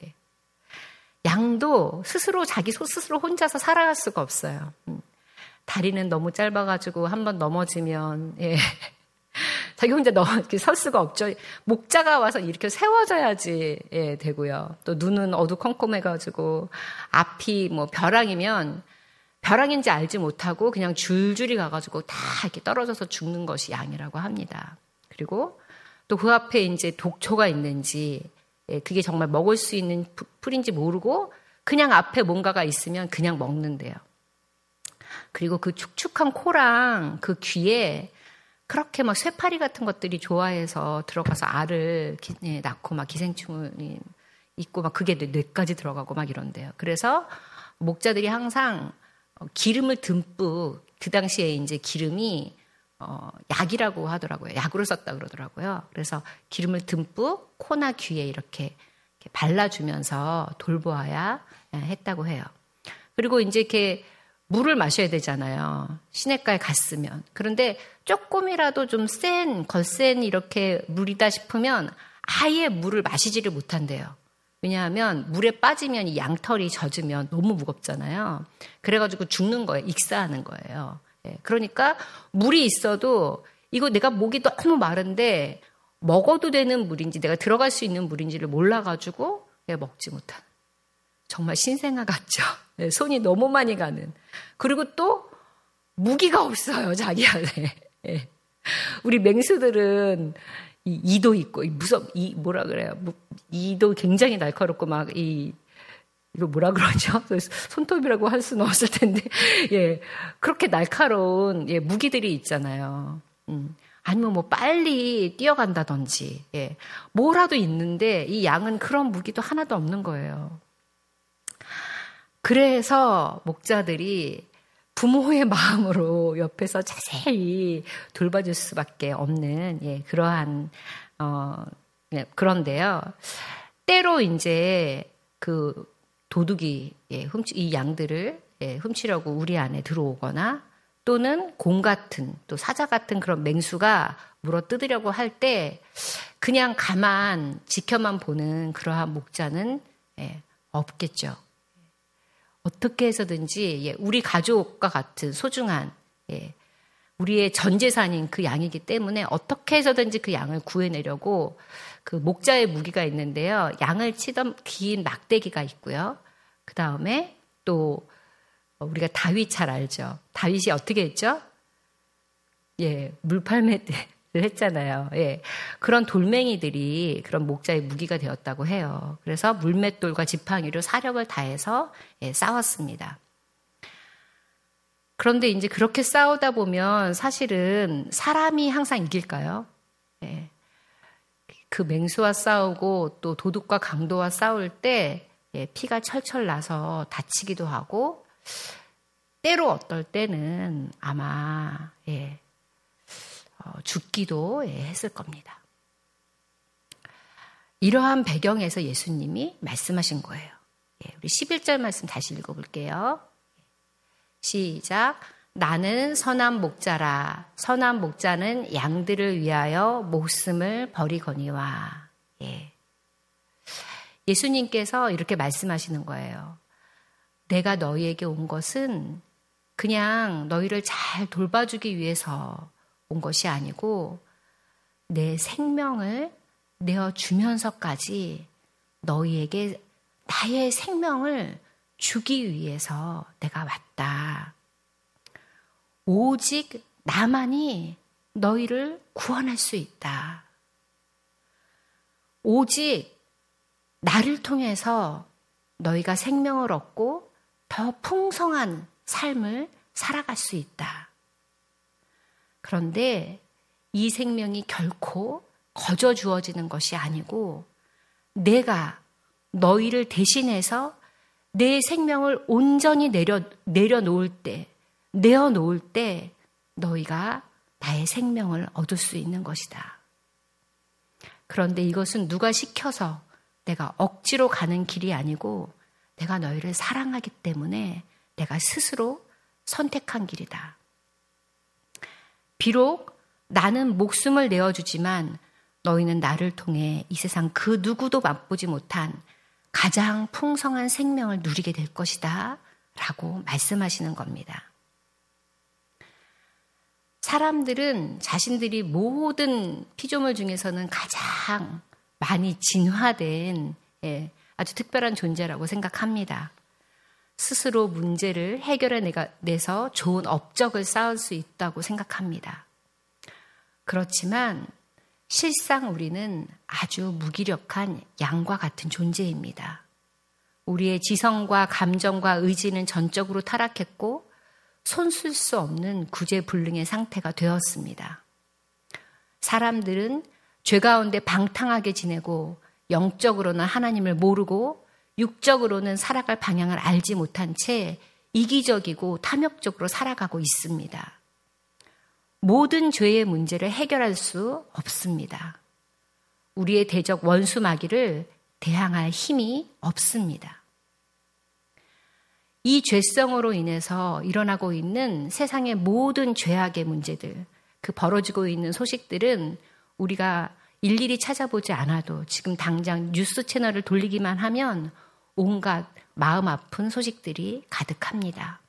양도 스스로 자기 스스로 혼자서 살아갈 수가 없어요. 다리는 너무 짧아가지고 한번 넘어지면 자기 혼자 이렇게 설 수가 없죠. 목자가 와서 이렇게 세워져야지 되고요. 또 눈은 어두컴컴해가지고 앞이 뭐 벼랑이면 벼랑인지 알지 못하고 그냥 줄줄이 가가지고 다 이렇게 떨어져서 죽는 것이 양이라고 합니다. 그리고 또 그 앞에 이제 독초가 있는지 그게 정말 먹을 수 있는 풀인지 모르고 그냥 앞에 뭔가가 있으면 그냥 먹는데요. 그리고 그 축축한 코랑 그 귀에 그렇게 막 쇠파리 같은 것들이 좋아해서 들어가서 알을 낳고 막 기생충이 있고 막 그게 뇌까지 들어가고 막 이런데요. 그래서 목자들이 항상 기름을 듬뿍 그 당시에 이제 기름이 약이라고 하더라고요. 약으로 썼다 그러더라고요. 그래서 기름을 듬뿍 코나 귀에 이렇게 발라주면서 돌보아야 했다고 해요. 그리고 이제 이렇게 물을 마셔야 되잖아요. 시냇가에 갔으면. 그런데 조금이라도 좀 거센 이렇게 물이다 싶으면 아예 물을 마시지를 못한대요. 왜냐하면 물에 빠지면 이 양털이 젖으면 너무 무겁잖아요. 그래가지고 죽는 거예요. 익사하는 거예요. 그러니까 물이 있어도 이거 내가 목이 너무 마른데 먹어도 되는 물인지 내가 들어갈 수 있는 물인지를 몰라가지고 먹지 못하는. 정말 신생아 같죠. 손이 너무 많이 가는. 그리고 또 무기가 없어요. 자기 안에. 우리 맹수들은 이도 있고 뭐라 그래요? 이도 굉장히 날카롭고 막 이거 뭐라 그러죠? 손톱이라고 할 수는 없을 텐데, 예, 그렇게 날카로운 예, 무기들이 있잖아요. 아니면 뭐 빨리 뛰어간다든지, 예, 뭐라도 있는데 이 양은 그런 무기도 하나도 없는 거예요. 그래서 목자들이 부모의 마음으로 옆에서 자세히 돌봐줄 수밖에 없는 예, 그러한 예, 그런데요. 때로 이제 그 도둑이 예, 이 양들을 예, 훔치려고 우리 안에 들어오거나 또는 곰 같은 또 사자 같은 그런 맹수가 물어 뜯으려고 할 때 그냥 가만 지켜만 보는 그러한 목자는 예, 없겠죠. 어떻게 해서든지 예, 우리 가족과 같은 소중한 예, 우리의 전 재산인 그 양이기 때문에 어떻게 해서든지 그 양을 구해내려고 그 목자의 무기가 있는데요. 양을 치던 긴 막대기가 있고요. 그 다음에 또 우리가 다윗 잘 알죠. 다윗이 어떻게 했죠? 예, 물팔매를 했잖아요. 예, 그런 돌멩이들이 그런 목자의 무기가 되었다고 해요. 그래서 물맷돌과 지팡이로 사력을 다해서 예, 싸웠습니다. 그런데 이제 그렇게 싸우다 보면 사실은 사람이 항상 이길까요? 예. 그 맹수와 싸우고 또 도둑과 강도와 싸울 때 예, 피가 철철 나서 다치기도 하고 때로 어떨 때는 아마 예, 죽기도 예, 했을 겁니다. 이러한 배경에서 예수님이 말씀하신 거예요. 예, 우리 11절 말씀 다시 읽어볼게요. 시작. 나는 선한 목자라. 선한 목자는 양들을 위하여 목숨을 버리거니와. 예. 예수님께서 이렇게 말씀하시는 거예요. 내가 너희에게 온 것은 그냥 너희를 잘 돌봐주기 위해서 온 것이 아니고 내 생명을 내어주면서까지 너희에게 나의 생명을 주기 위해서 내가 왔다. 오직 나만이 너희를 구원할 수 있다. 오직 나를 통해서 너희가 생명을 얻고 더 풍성한 삶을 살아갈 수 있다. 그런데 이 생명이 결코 거저 주어지는 것이 아니고 내가 너희를 대신해서 내 생명을 온전히 내어놓을 때 너희가 나의 생명을 얻을 수 있는 것이다. 그런데 이것은 누가 시켜서 내가 억지로 가는 길이 아니고 내가 너희를 사랑하기 때문에 내가 스스로 선택한 길이다. 비록 나는 목숨을 내어주지만 너희는 나를 통해 이 세상 그 누구도 맛보지 못한 가장 풍성한 생명을 누리게 될 것이다 라고 말씀하시는 겁니다. 사람들은 자신들이 모든 피조물 중에서는 가장 많이 진화된 아주 특별한 존재라고 생각합니다. 스스로 문제를 해결해내서 좋은 업적을 쌓을 수 있다고 생각합니다. 그렇지만 실상 우리는 아주 무기력한 양과 같은 존재입니다. 우리의 지성과 감정과 의지는 전적으로 타락했고 손쓸 수 없는 구제불능의 상태가 되었습니다. 사람들은 죄 가운데 방탕하게 지내고 영적으로는 하나님을 모르고 육적으로는 살아갈 방향을 알지 못한 채 이기적이고 탐욕적으로 살아가고 있습니다. 모든 죄의 문제를 해결할 수 없습니다. 우리의 대적 원수 마귀를 대항할 힘이 없습니다. 이 죄성으로 인해서 일어나고 있는 세상의 모든 죄악의 문제들, 그 벌어지고 있는 소식들은 우리가 일일이 찾아보지 않아도 지금 당장 뉴스 채널을 돌리기만 하면 온갖 마음 아픈 소식들이 가득합니다.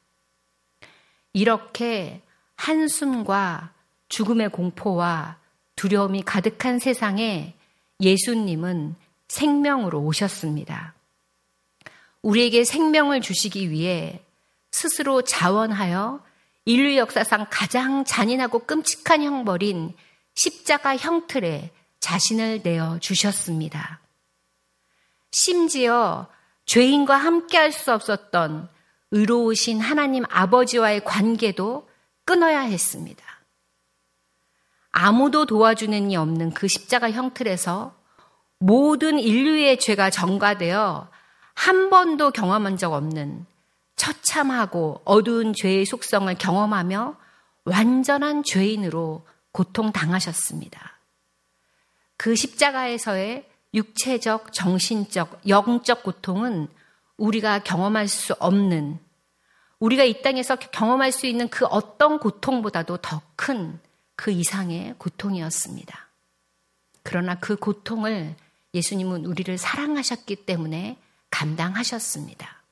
이렇게 한숨과 죽음의 공포와 두려움이 가득한 세상에 예수님은 생명으로 오셨습니다. 우리에게 생명을 주시기 위해 스스로 자원하여 인류 역사상 가장 잔인하고 끔찍한 형벌인 십자가 형틀에 자신을 내어 주셨습니다. 심지어 죄인과 함께할 수 없었던 의로우신 하나님 아버지와의 관계도 끊어야 했습니다. 아무도 도와주는 이 없는 그 십자가 형틀에서 모든 인류의 죄가 전가되어 한 번도 경험한 적 없는 처참하고 어두운 죄의 속성을 경험하며 완전한 죄인으로 고통당하셨습니다. 그 십자가에서의 육체적, 정신적, 영적 고통은 우리가 경험할 수 없는, 우리가 이 땅에서 경험할 수 있는 그 어떤 고통보다도 더 큰 그 이상의 고통이었습니다. 그러나 그 고통을 예수님은 우리를 사랑하셨기 때문에 감당하셨습니다.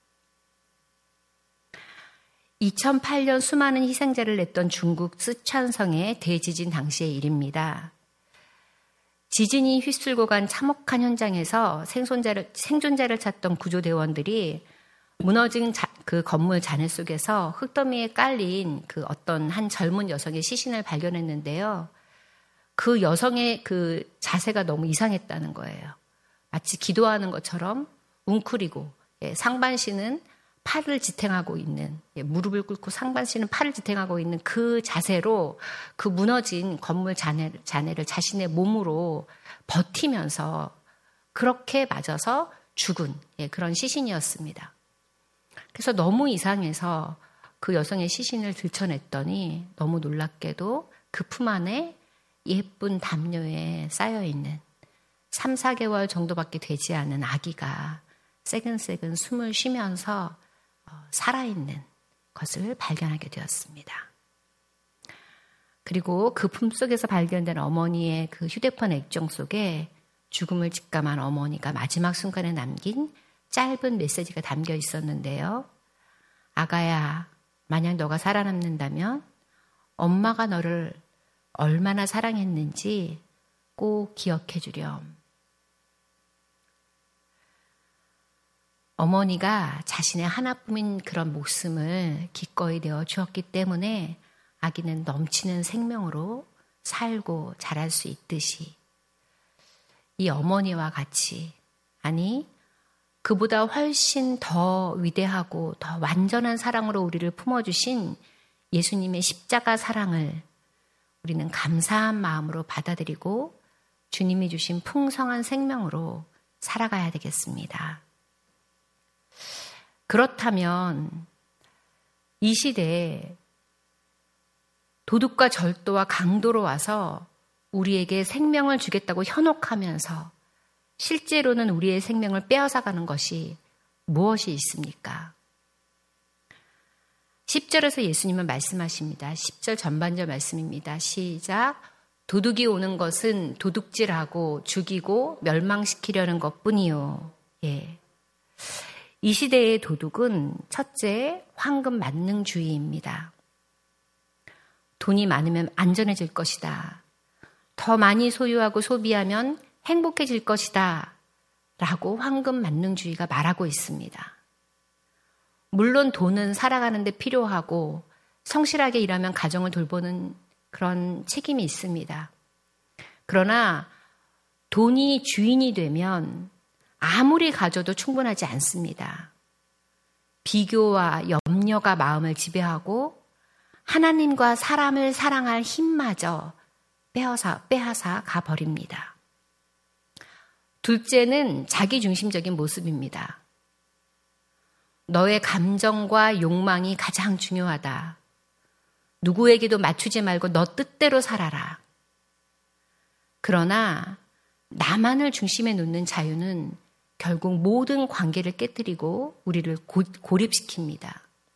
2008년 수많은 희생자를 냈던 중국 쓰촨성의 대지진 당시의 일입니다. 지진이 휩쓸고 간 참혹한 현장에서 생존자를 찾던 구조대원들이 무너진 그 건물 잔해 속에서 흙더미에 깔린 그 어떤 한 젊은 여성의 시신을 발견했는데요. 그 여성의 그 자세가 너무 이상했다는 거예요. 마치 기도하는 것처럼 웅크리고, 상반신은 팔을 지탱하고 있는, 무릎을 꿇고 상반신은 팔을 지탱하고 있는 그 자세로 그 무너진 건물 잔해를 자신의 몸으로 버티면서 그렇게 맞아서 죽은 그런 시신이었습니다. 그래서 너무 이상해서 그 여성의 시신을 들춰냈더니 너무 놀랍게도 그 품 안에 예쁜 담요에 쌓여있는 3, 4개월 정도밖에 되지 않은 아기가 새근새근 숨을 쉬면서 살아있는 것을 발견하게 되었습니다. 그리고 그 품속에서 발견된 어머니의 그 휴대폰 액정 속에 죽음을 직감한 어머니가 마지막 순간에 남긴 짧은 메시지가 담겨 있었는데요. 아가야, 만약 너가 살아남는다면 엄마가 너를 얼마나 사랑했는지 꼭 기억해 주렴. 어머니가 자신의 하나뿐인 그런 목숨을 기꺼이 내어 주었기 때문에 아기는 넘치는 생명으로 살고 자랄 수 있듯이 이 어머니와 같이, 아니 그보다 훨씬 더 위대하고 더 완전한 사랑으로 우리를 품어주신 예수님의 십자가 사랑을 우리는 감사한 마음으로 받아들이고 주님이 주신 풍성한 생명으로 살아가야 되겠습니다. 그렇다면 이 시대에 도둑과 절도와 강도로 와서 우리에게 생명을 주겠다고 현혹하면서 실제로는 우리의 생명을 빼앗아가는 것이 무엇이 있습니까? 10절에서 예수님은 말씀하십니다. 10절 전반절 말씀입니다. 시작. 도둑이 오는 것은 도둑질하고 죽이고 멸망시키려는 것뿐이요. 예. 이 시대의 도둑은 첫째, 황금 만능주의입니다. 돈이 많으면 안전해질 것이다. 더 많이 소유하고 소비하면 행복해질 것이다. 라고 황금 만능주의가 말하고 있습니다. 물론 돈은 살아가는 데 필요하고 성실하게 일하면 가정을 돌보는 그런 책임이 있습니다. 그러나 돈이 주인이 되면 아무리 가져도 충분하지 않습니다. 비교와 염려가 마음을 지배하고 하나님과 사람을 사랑할 힘마저 빼앗아 가버립니다. 둘째는 자기중심적인 모습입니다. 너의 감정과 욕망이 가장 중요하다. 누구에게도 맞추지 말고 너 뜻대로 살아라. 그러나 나만을 중심에 놓는 자유는 결국 모든 관계를 깨뜨리고 우리를 고립시킵니다.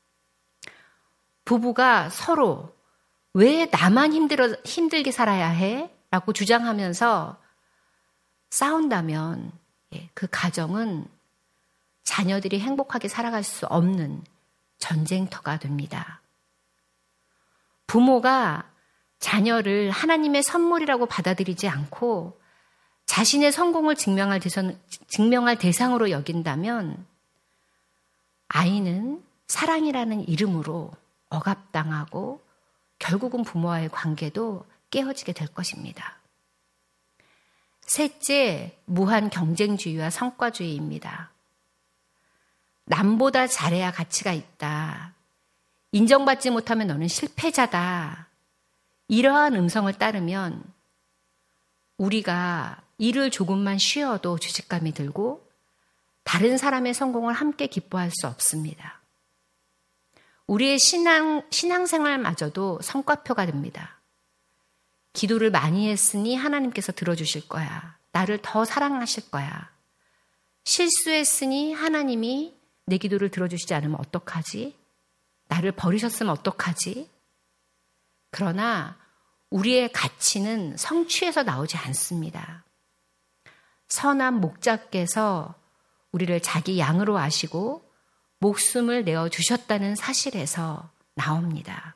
부부가 서로 왜 나만 힘들게 살아야 해? 라고 주장하면서 싸운다면 그 가정은 자녀들이 행복하게 살아갈 수 없는 전쟁터가 됩니다. 부모가 자녀를 하나님의 선물이라고 받아들이지 않고 자신의 성공을 증명할 대상으로 여긴다면 아이는 사랑이라는 이름으로 억압당하고 결국은 부모와의 관계도 깨어지게 될 것입니다. 셋째, 무한 경쟁주의와 성과주의입니다. 남보다 잘해야 가치가 있다. 인정받지 못하면 너는 실패자다. 이러한 음성을 따르면 우리가 일을 조금만 쉬어도 죄책감이 들고 다른 사람의 성공을 함께 기뻐할 수 없습니다. 우리의 신앙생활마저도 성과표가 됩니다. 기도를 많이 했으니 하나님께서 들어주실 거야. 나를 더 사랑하실 거야. 실수했으니 하나님이 내 기도를 들어주시지 않으면 어떡하지? 나를 버리셨으면 어떡하지? 그러나 우리의 가치는 성취에서 나오지 않습니다. 선한 목자께서 우리를 자기 양으로 아시고 목숨을 내어주셨다는 사실에서 나옵니다.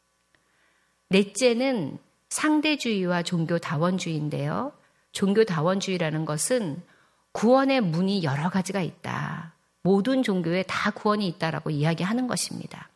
넷째는 상대주의와 종교다원주의인데요. 종교다원주의라는 것은 구원의 문이 여러 가지가 있다. 모든 종교에 다 구원이 있다라고 이야기하는 것입니다.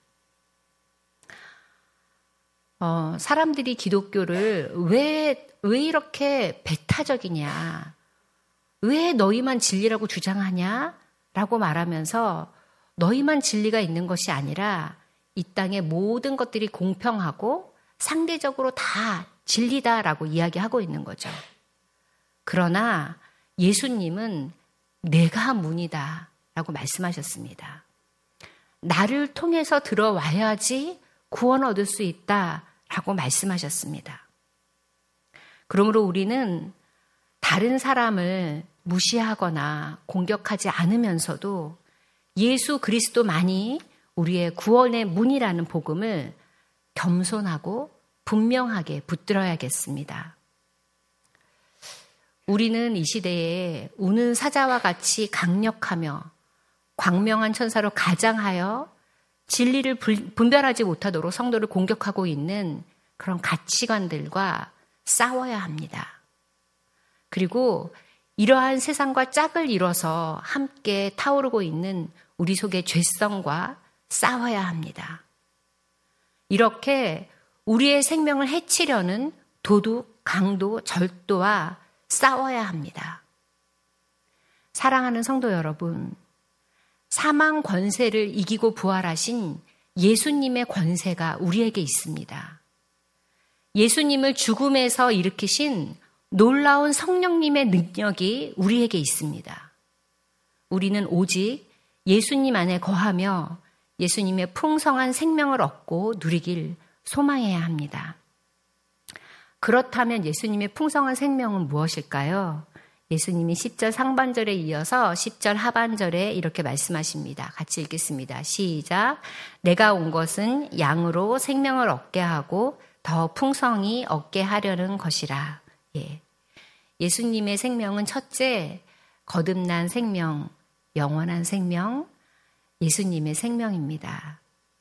사람들이 기독교를 왜 이렇게 배타적이냐? 왜 너희만 진리라고 주장하냐? 라고 말하면서 너희만 진리가 있는 것이 아니라 이 땅의 모든 것들이 공평하고 상대적으로 다 진리다라고 이야기하고 있는 거죠. 그러나 예수님은 내가 문이다 라고 말씀하셨습니다. 나를 통해서 들어와야지 구원 얻을 수 있다 라고 말씀하셨습니다. 그러므로 우리는 다른 사람을 무시하거나 공격하지 않으면서도 예수 그리스도만이 우리의 구원의 문이라는 복음을 겸손하고 분명하게 붙들어야겠습니다. 우리는 이 시대에 우는 사자와 같이 강력하며 광명한 천사로 가장하여 진리를 분별하지 못하도록 성도를 공격하고 있는 그런 가치관들과 싸워야 합니다. 그리고 이러한 세상과 짝을 이뤄서 함께 타오르고 있는 우리 속의 죄성과 싸워야 합니다. 이렇게 우리의 생명을 해치려는 도둑, 강도, 절도와 싸워야 합니다. 사랑하는 성도 여러분, 사망 권세를 이기고 부활하신 예수님의 권세가 우리에게 있습니다. 예수님을 죽음에서 일으키신 놀라운 성령님의 능력이 우리에게 있습니다. 우리는 오직 예수님 안에 거하며 예수님의 풍성한 생명을 얻고 누리길 소망해야 합니다. 그렇다면 예수님의 풍성한 생명은 무엇일까요? 예수님이 10절 상반절에 이어서 10절 하반절에 이렇게 말씀하십니다. 같이 읽겠습니다. 시작. 내가 온 것은 양으로 생명을 얻게 하고 더 풍성히 얻게 하려는 것이라. 예수님의 생명은 첫째, 거듭난 생명, 영원한 생명, 예수님의 생명입니다.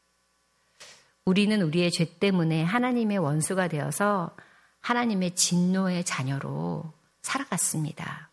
우리는 우리의 죄 때문에 하나님의 원수가 되어서 하나님의 진노의 자녀로 살아갔습니다.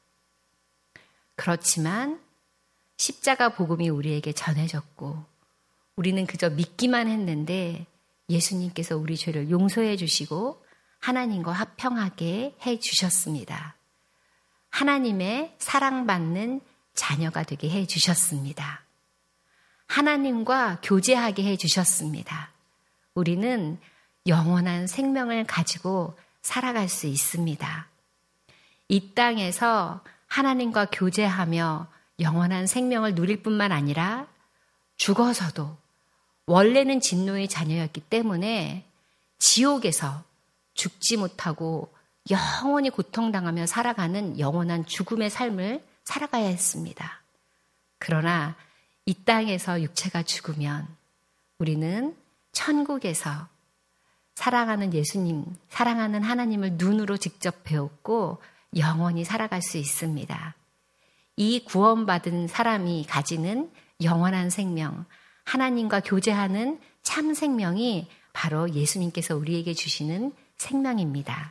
그렇지만 십자가 복음이 우리에게 전해졌고 우리는 그저 믿기만 했는데 예수님께서 우리 죄를 용서해 주시고 하나님과 화평하게 해 주셨습니다. 하나님의 사랑받는 자녀가 되게 해 주셨습니다. 하나님과 교제하게 해 주셨습니다. 우리는 영원한 생명을 가지고 살아갈 수 있습니다. 이 땅에서 하나님과 교제하며 영원한 생명을 누릴 뿐만 아니라 죽어서도 원래는 진노의 자녀였기 때문에 지옥에서 죽지 못하고 영원히 고통당하며 살아가는 영원한 죽음의 삶을 살아가야 했습니다. 그러나 이 땅에서 육체가 죽으면 우리는 천국에서 사랑하는 예수님, 사랑하는 하나님을 눈으로 직접 배웠고 영원히 살아갈 수 있습니다. 이 구원받은 사람이 가지는 영원한 생명, 하나님과 교제하는 참 생명이 바로 예수님께서 우리에게 주시는 생명입니다.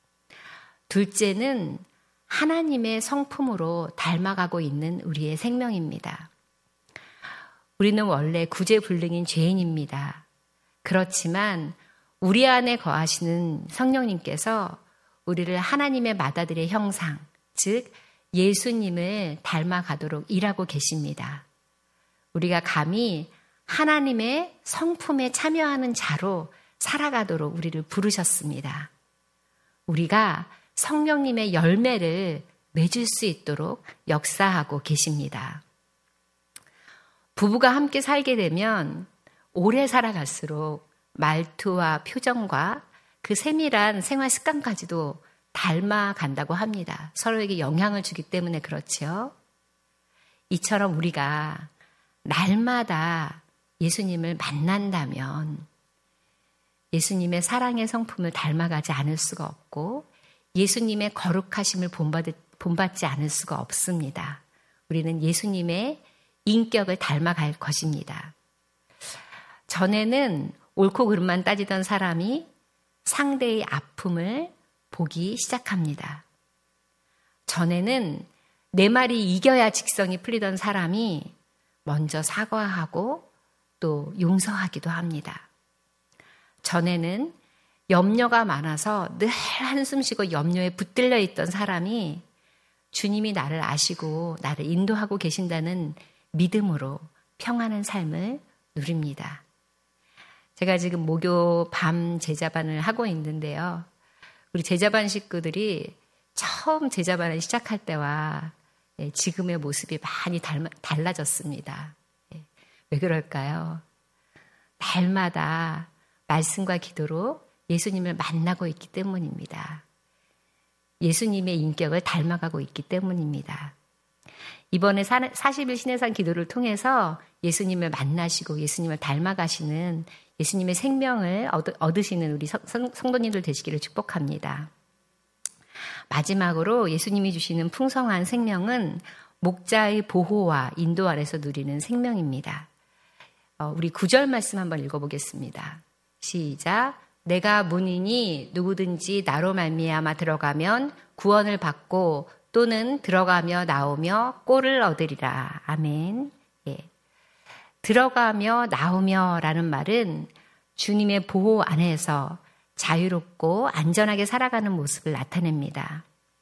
둘째는 하나님의 성품으로 닮아가고 있는 우리의 생명입니다. 우리는 원래 구제불능인 죄인입니다. 그렇지만 우리 안에 거하시는 성령님께서 우리를 하나님의 맏아들의 형상, 즉 예수님을 닮아가도록 일하고 계십니다. 우리가 감히 하나님의 성품에 참여하는 자로 살아가도록 우리를 부르셨습니다. 우리가 성령님의 열매를 맺을 수 있도록 역사하고 계십니다. 부부가 함께 살게 되면 오래 살아갈수록 말투와 표정과 그 세밀한 생활 습관까지도 닮아간다고 합니다. 서로에게 영향을 주기 때문에 그렇지요. 이처럼 우리가 날마다 예수님을 만난다면 예수님의 사랑의 성품을 닮아가지 않을 수가 없고 예수님의 거룩하심을 본받지 않을 수가 없습니다. 우리는 예수님의 인격을 닮아갈 것입니다. 전에는 옳고 그름만 따지던 사람이 상대의 아픔을 보기 시작합니다. 전에는 내 말이 이겨야 직성이 풀리던 사람이 먼저 사과하고 또 용서하기도 합니다. 전에는 염려가 많아서 늘 한숨 쉬고 염려에 붙들려 있던 사람이 주님이 나를 아시고 나를 인도하고 계신다는 믿음으로 평안한 삶을 누립니다. 제가 지금 목요 밤 제자반을 하고 있는데요. 우리 제자반 식구들이 처음 제자반을 시작할 때와 지금의 모습이 많이 달라졌습니다. 왜 그럴까요? 날마다 말씀과 기도로 예수님을 만나고 있기 때문입니다. 예수님의 인격을 닮아가고 있기 때문입니다. 이번에 40일 신해산 기도를 통해서 예수님을 만나시고 예수님을 닮아가시는 예수님의 생명을 얻으시는 우리 성도님들 되시기를 축복합니다. 마지막으로 예수님이 주시는 풍성한 생명은 목자의 보호와 인도 아래서 누리는 생명입니다. 우리 9절 말씀 한번 읽어보겠습니다. 시작. 내가 문이니 누구든지 나로 말미암아 들어가면 구원을 받고 또는 들어가며 나오며 꼴을 얻으리라. 아멘. 예. 들어가며 나오며라는 말은 주님의 보호 안에서 자유롭고 안전하게 살아가는 모습을 나타냅니다.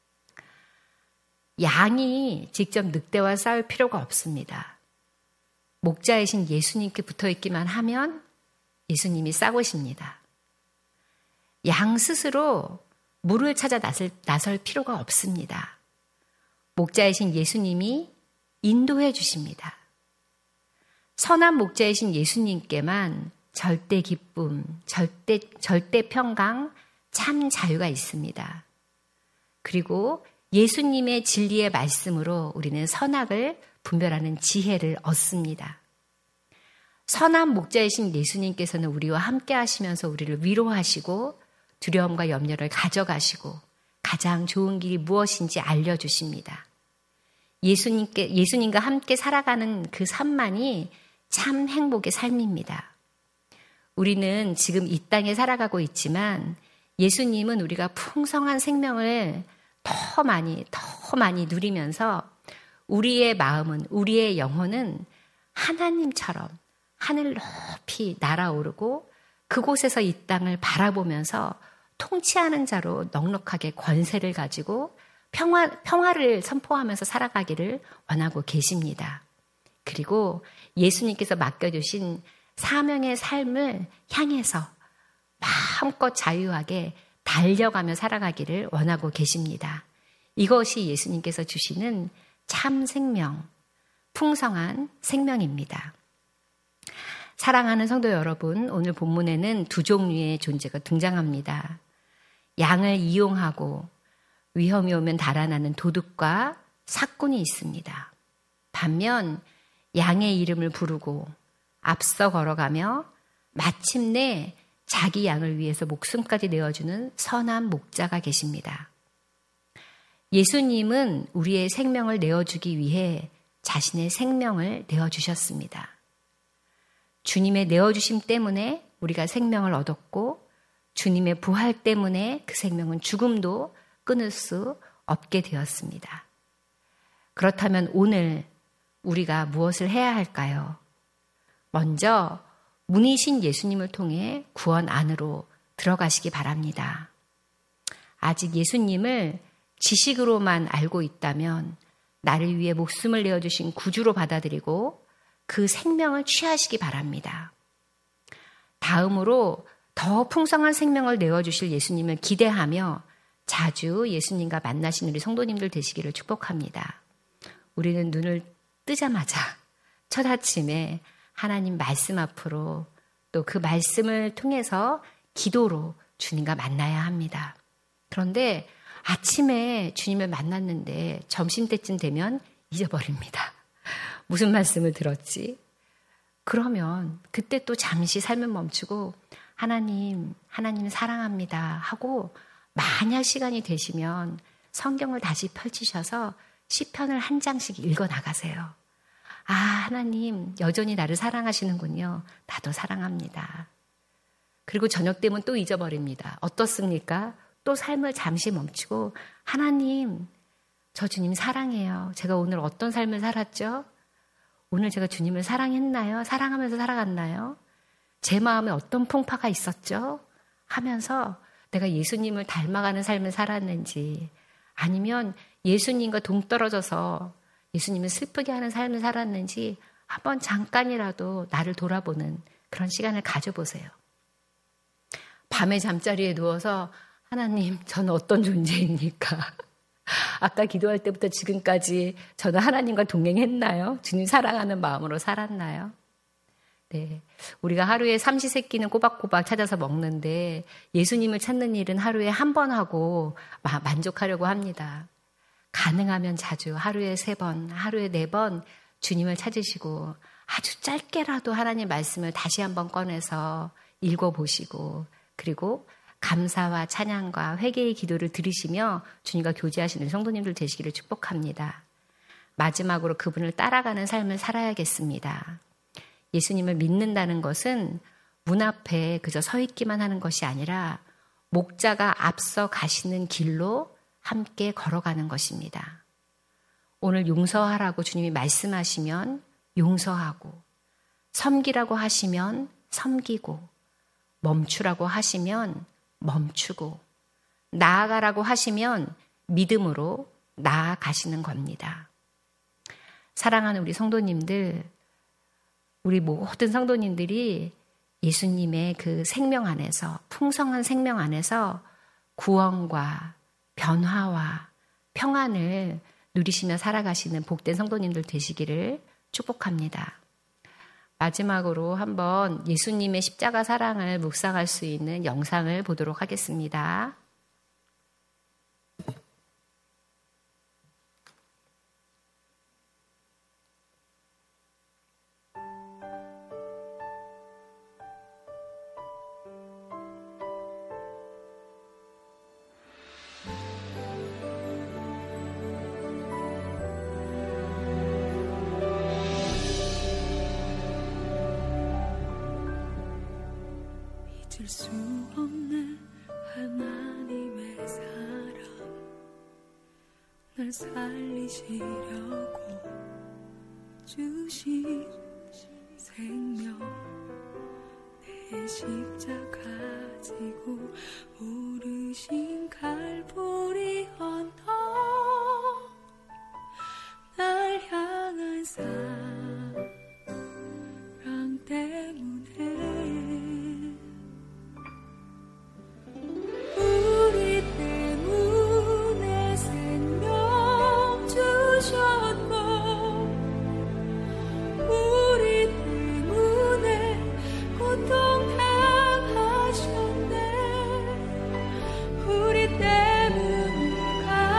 양이 직접 늑대와 싸울 필요가 없습니다. 목자이신 예수님께 붙어있기만 하면 예수님이 싸우십니다. 양 스스로 물을 찾아 나설 필요가 없습니다. 목자이신 예수님이 인도해 주십니다. 선한 목자이신 예수님께만 절대 기쁨, 절대 평강, 참 자유가 있습니다. 그리고 예수님의 진리의 말씀으로 우리는 선악을 분별하는 지혜를 얻습니다. 선한 목자이신 예수님께서는 우리와 함께 하시면서 우리를 위로하시고 두려움과 염려를 가져가시고 가장 좋은 길이 무엇인지 알려주십니다. 예수님과 함께 살아가는 그 삶만이 참 행복의 삶입니다. 우리는 지금 이 땅에 살아가고 있지만 예수님은 우리가 풍성한 생명을 더 많이 누리면서 우리의 마음은, 우리의 영혼은 하나님처럼 하늘 높이 날아오르고 그곳에서 이 땅을 바라보면서 통치하는 자로 넉넉하게 권세를 가지고 평화를 선포하면서 살아가기를 원하고 계십니다. 그리고 예수님께서 맡겨주신 사명의 삶을 향해서 마음껏 자유하게 달려가며 살아가기를 원하고 계십니다. 이것이 예수님께서 주시는 참 생명, 풍성한 생명입니다. 사랑하는 성도 여러분, 오늘 본문에는 두 종류의 존재가 등장합니다. 양을 이용하고 위험이 오면 달아나는 도둑과 사꾼이 있습니다. 반면 양의 이름을 부르고 앞서 걸어가며 마침내 자기 양을 위해서 목숨까지 내어주는 선한 목자가 계십니다. 예수님은 우리의 생명을 내어주기 위해 자신의 생명을 내어주셨습니다. 주님의 내어주심 때문에 우리가 생명을 얻었고 주님의 부활 때문에 그 생명은 죽음도 끊을 수 없게 되었습니다. 그렇다면 오늘 우리가 무엇을 해야 할까요? 먼저 문이신 예수님을 통해 구원 안으로 들어가시기 바랍니다. 아직 예수님을 지식으로만 알고 있다면 나를 위해 목숨을 내어주신 구주로 받아들이고 그 생명을 취하시기 바랍니다. 다음으로 더 풍성한 생명을 내어주실 예수님을 기대하며 자주 예수님과 만나신 우리 성도님들 되시기를 축복합니다. 우리는 눈을 뜨자마자 첫 아침에 하나님 말씀 앞으로 또 그 말씀을 통해서 기도로 주님과 만나야 합니다. 그런데 아침에 주님을 만났는데 점심때쯤 되면 잊어버립니다. 무슨 말씀을 들었지? 그러면 그때 또 잠시 삶을 멈추고 하나님 사랑합니다 하고 만약 시간이 되시면 성경을 다시 펼치셔서 시편을 한 장씩 읽어 나가세요. 아, 하나님 여전히 나를 사랑하시는군요. 나도 사랑합니다. 그리고 저녁 되면 또 잊어버립니다. 어떻습니까? 또 삶을 잠시 멈추고 하나님, 저 주님 사랑해요. 제가 오늘 어떤 삶을 살았죠? 오늘 제가 주님을 사랑했나요? 사랑하면서 살아갔나요? 제 마음에 어떤 풍파가 있었죠? 하면서 내가 예수님을 닮아가는 삶을 살았는지 아니면 예수님과 동떨어져서 예수님을 슬프게 하는 삶을 살았는지 한번 잠깐이라도 나를 돌아보는 그런 시간을 가져보세요. 밤에 잠자리에 누워서 하나님, 저는 어떤 존재입니까? 아까 기도할 때부터 지금까지 저는 하나님과 동행했나요? 주님 사랑하는 마음으로 살았나요? 네, 우리가 하루에 삼시세끼는 꼬박꼬박 찾아서 먹는데 예수님을 찾는 일은 하루에 한 번 하고 만족하려고 합니다. 가능하면 자주 하루에 3번, 하루에 4번 주님을 찾으시고 아주 짧게라도 하나님 말씀을 다시 한번 꺼내서 읽어보시고 그리고 감사와 찬양과 회개의 기도를 들으시며 주님과 교제하시는 성도님들 되시기를 축복합니다. 마지막으로 그분을 따라가는 삶을 살아야겠습니다. 예수님을 믿는다는 것은 문 앞에 그저 서 있기만 하는 것이 아니라 목자가 앞서 가시는 길로 함께 걸어가는 것입니다. 오늘 용서하라고 주님이 말씀하시면 용서하고, 섬기라고 하시면 섬기고, 멈추라고 하시면 멈추고, 나아가라고 하시면 믿음으로 나아가시는 겁니다. 사랑하는 우리 성도님들, 우리 모든 성도님들이 예수님의 그 생명 안에서, 풍성한 생명 안에서 구원과 변화와 평안을 누리시며 살아가시는 복된 성도님들 되시기를 축복합니다. 마지막으로 한번 예수님의 십자가 사랑을 묵상할 수 있는 영상을 보도록 하겠습니다. 잊을 수 없는 하나님의 사랑, 날 살리시려고 주신 생명, 내 십자가 지고 오르신 갈보리 언덕, 날 향한 사랑 때문에 우리 때문에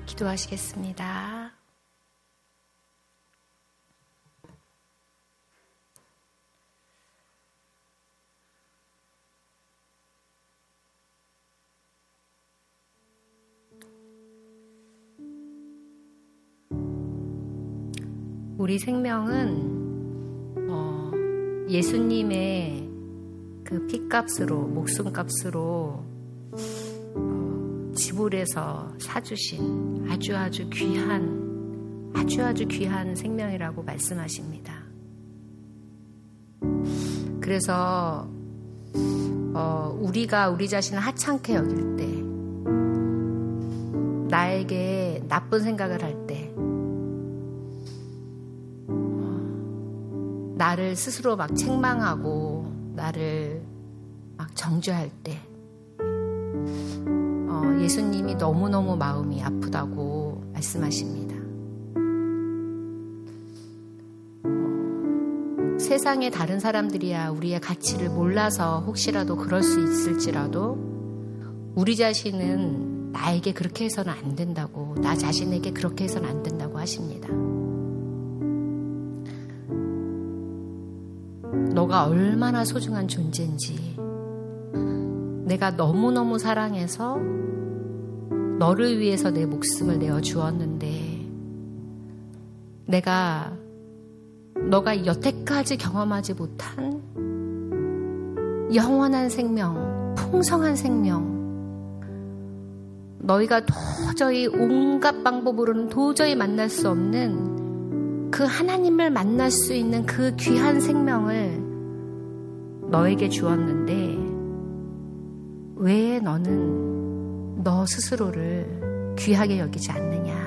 기도하시겠습니다. 우리 생명은 예수님의 그 피값으로, 목숨값으로 지불해서 사주신 아주 귀한 생명이라고 말씀하십니다. 그래서 우리가 우리 자신을 하찮게 여길 때, 나에게 나쁜 생각을 할 때, 나를 스스로 막 책망하고 나를 막 정죄할 때 예수님이 너무너무 마음이 아프다고 말씀하십니다. 세상의 다른 사람들이야 우리의 가치를 몰라서 혹시라도 그럴 수 있을지라도 우리 자신은 나에게 그렇게 해서는 안 된다고, 나 자신에게 그렇게 해서는 안 된다고 하십니다. 너가 얼마나 소중한 존재인지, 내가 너무너무 사랑해서 너를 위해서 내 목숨을 내어 주었는데, 너가 여태까지 경험하지 못한 영원한 생명, 풍성한 생명, 너희가 도저히 온갖 방법으로는 도저히 만날 수 없는 그 하나님을 만날 수 있는 그 귀한 생명을 너에게 주었는데 왜 너는 너 스스로를 귀하게 여기지 않느냐?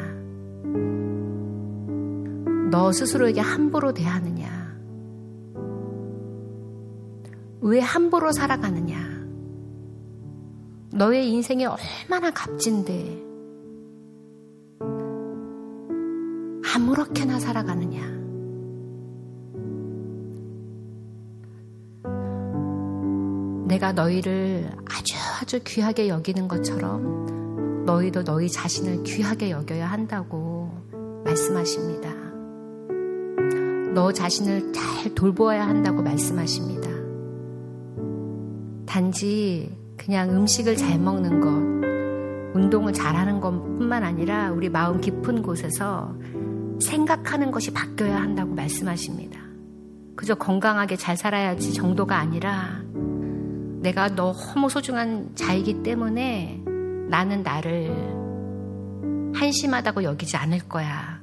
너 스스로에게 함부로 대하느냐? 왜 함부로 살아가느냐? 너의 인생이 얼마나 값진데 아무렇게나 살아가느냐? 내가 너희를 아주 귀하게 여기는 것처럼 너희도 너희 자신을 귀하게 여겨야 한다고 말씀하십니다. 너 자신을 잘 돌보아야 한다고 말씀하십니다. 단지 그냥 음식을 잘 먹는 것, 운동을 잘하는 것뿐만 아니라 우리 마음 깊은 곳에서 생각하는 것이 바뀌어야 한다고 말씀하십니다. 그저 건강하게 잘 살아야지 정도가 아니라 내가 너무 소중한 자이기 때문에 나는 나를 한심하다고 여기지 않을 거야.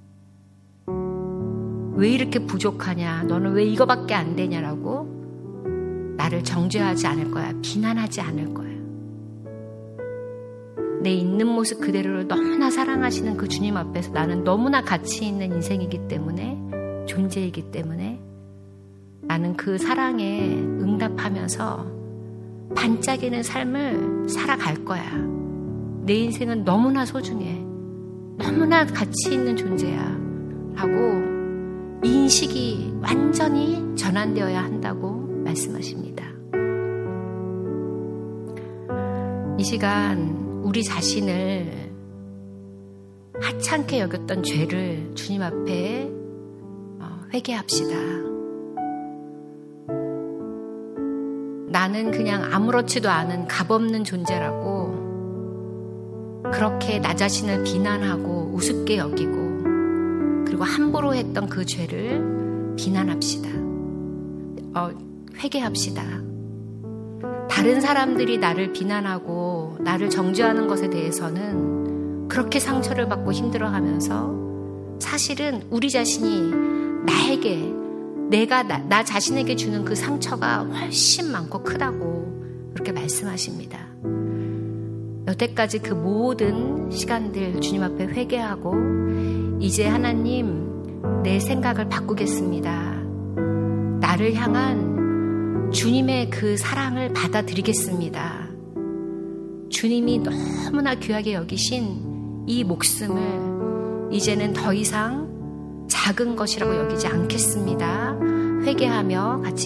왜 이렇게 부족하냐? 너는 왜 이거밖에 안 되냐라고 나를 정죄하지 않을 거야. 비난하지 않을 거야. 내 있는 모습 그대로를 너무나 사랑하시는 그 주님 앞에서 나는 너무나 가치 있는 인생이기 때문에, 존재이기 때문에 나는 그 사랑에 응답하면서 반짝이는 삶을 살아갈 거야. 내 인생은 너무나 소중해. 너무나 가치 있는 존재야. 라고 인식이 완전히 전환되어야 한다고 말씀하십니다. 이 시간 우리 자신을 하찮게 여겼던 죄를 주님 앞에 회개합시다. 나는 그냥 아무렇지도 않은 값없는 존재라고 그렇게 나 자신을 비난하고 우습게 여기고 그리고 함부로 했던 그 죄를 비난합시다. 회개합시다. 다른 사람들이 나를 비난하고 나를 정죄하는 것에 대해서는 그렇게 상처를 받고 힘들어하면서 사실은 우리 자신이 나에게, 내가 나 자신에게 주는 그 상처가 훨씬 많고 크다고 그렇게 말씀하십니다. 여태까지 그 모든 시간들 주님 앞에 회개하고 이제 하나님 내 생각을 바꾸겠습니다. 나를 향한 주님의 그 사랑을 받아들이겠습니다. 주님이 너무나 귀하게 여기신 이 목숨을 이제는 더 이상 작은 것이라고 여기지 않겠습니다. 회개하며 같이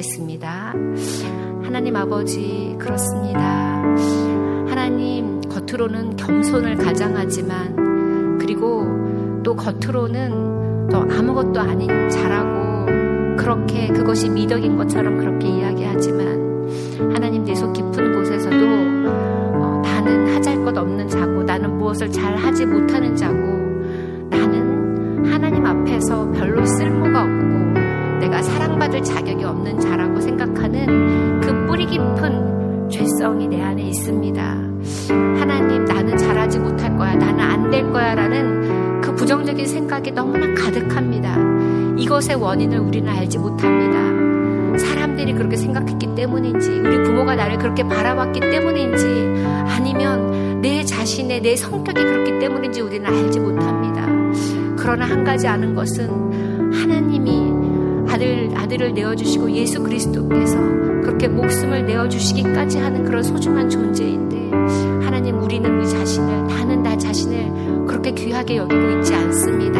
기도하시겠습니다. 하나님 아버지, 그렇습니다. 하나님, 겉으로 겉으로는 겸손을 가장하지만, 그리고 또 겉으로는 또 아무것도 아닌 자라고 그렇게 그것이 미덕인 것처럼 그렇게 이야기하지만, 하나님 내 속 깊은 곳에서도 나는 하잘 것 없는 자고, 나는 무엇을 잘 하지 못하는 자고, 나는 하나님 앞에서 별로 쓸모가 없고 내가 사랑받을 자격이 없는 자라고 생각하는 그 뿌리 깊은 죄성이 내 안에 있습니다. 하나님, 나는 잘하지 못할 거야, 나는 안 될 거야 라는 그 부정적인 생각이 너무나 가득합니다. 이것의 원인을 우리는 알지 못합니다. 사람들이 그렇게 생각했기 때문인지, 우리 부모가 나를 그렇게 바라봤기 때문인지, 아니면 내 자신의 내 성격이 그렇기 때문인지 우리는 알지 못합니다. 그러나 한 가지 아는 것은 하나님이 아들을 내어주시고 예수 그리스도께서 그렇게 목숨을 내어주시기까지 하는 그런 소중한 존재인데, 하나님, 우리는 우리 자신을, 나는 나 자신을 그렇게 귀하게 여기고 있지 않습니다.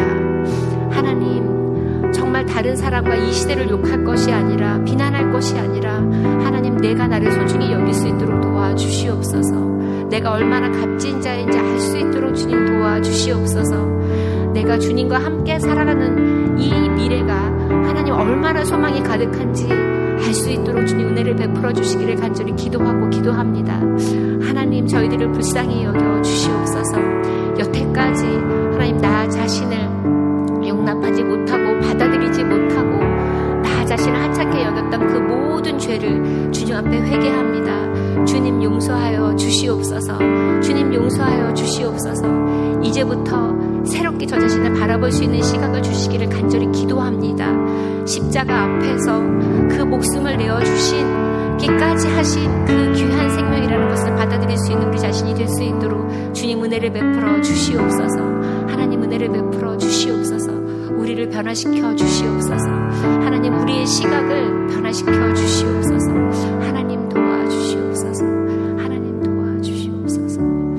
하나님, 정말 다른 사람과 이 시대를 욕할 것이 아니라, 비난할 것이 아니라, 하나님, 내가 나를 소중히 여길 수 있도록 도와주시옵소서. 내가 얼마나 값진 자인지 알 수 있도록 주님 도와주시옵소서. 내가 주님과 함께 살아가는 이 미래가 하나님 얼마나 소망이 가득한지 알 수 있도록 주님 은혜를 베풀어 주시기를 간절히 기도하고 기도합니다. 하나님, 저희들을 불쌍히 여겨 주시옵소서. 여태까지 하나님 나 자신을 용납하지 못하고 받아들이지 못하고 나 자신을 하찮게 여겼던 그 모든 죄를 주님 앞에 회개합니다. 주님 용서하여 주시옵소서. 주님 용서하여 주시옵소서. 이제부터 새롭게 저 자신을 바라볼 수 있는 시각을 주시기를 간절히 기도합니다. 십자가 앞에서 그 목숨을 내어주신 기까지 하신 그 귀한 생명이라는 것을 받아들일 수 있는 우리 자신이 될 수 있도록 주님 은혜를 베풀어 주시옵소서. 하나님 은혜를 베풀어 주시옵소서. 우리를 변화시켜 주시옵소서. 하나님, 우리의 시각을 변화시켜 주시옵소서. 하나님 도와주시옵소서. 하나님 도와주시옵소서.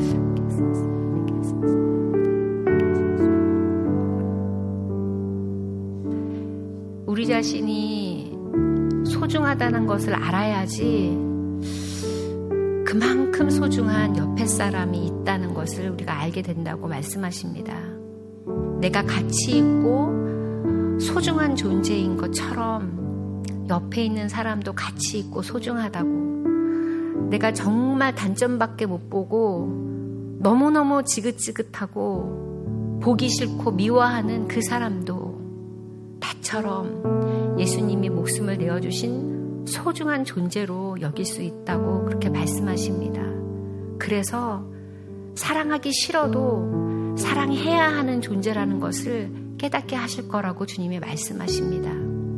우리 자신이 소중하다는 것을 알아야지 그만큼 소중한 옆에 사람이 있다는 것을 우리가 알게 된다고 말씀하십니다. 내가 가치 있고 소중한 존재인 것처럼 옆에 있는 사람도 가치 있고 소중하다고, 내가 정말 단점밖에 못 보고 너무너무 지긋지긋하고 보기 싫고 미워하는 그 사람도 나처럼 예수님이 목숨을 내어주신 소중한 존재로 여길 수 있다고 그렇게 말씀하십니다. 그래서 사랑하기 싫어도 사랑해야 하는 존재라는 것을 깨닫게 하실 거라고 주님이 말씀하십니다.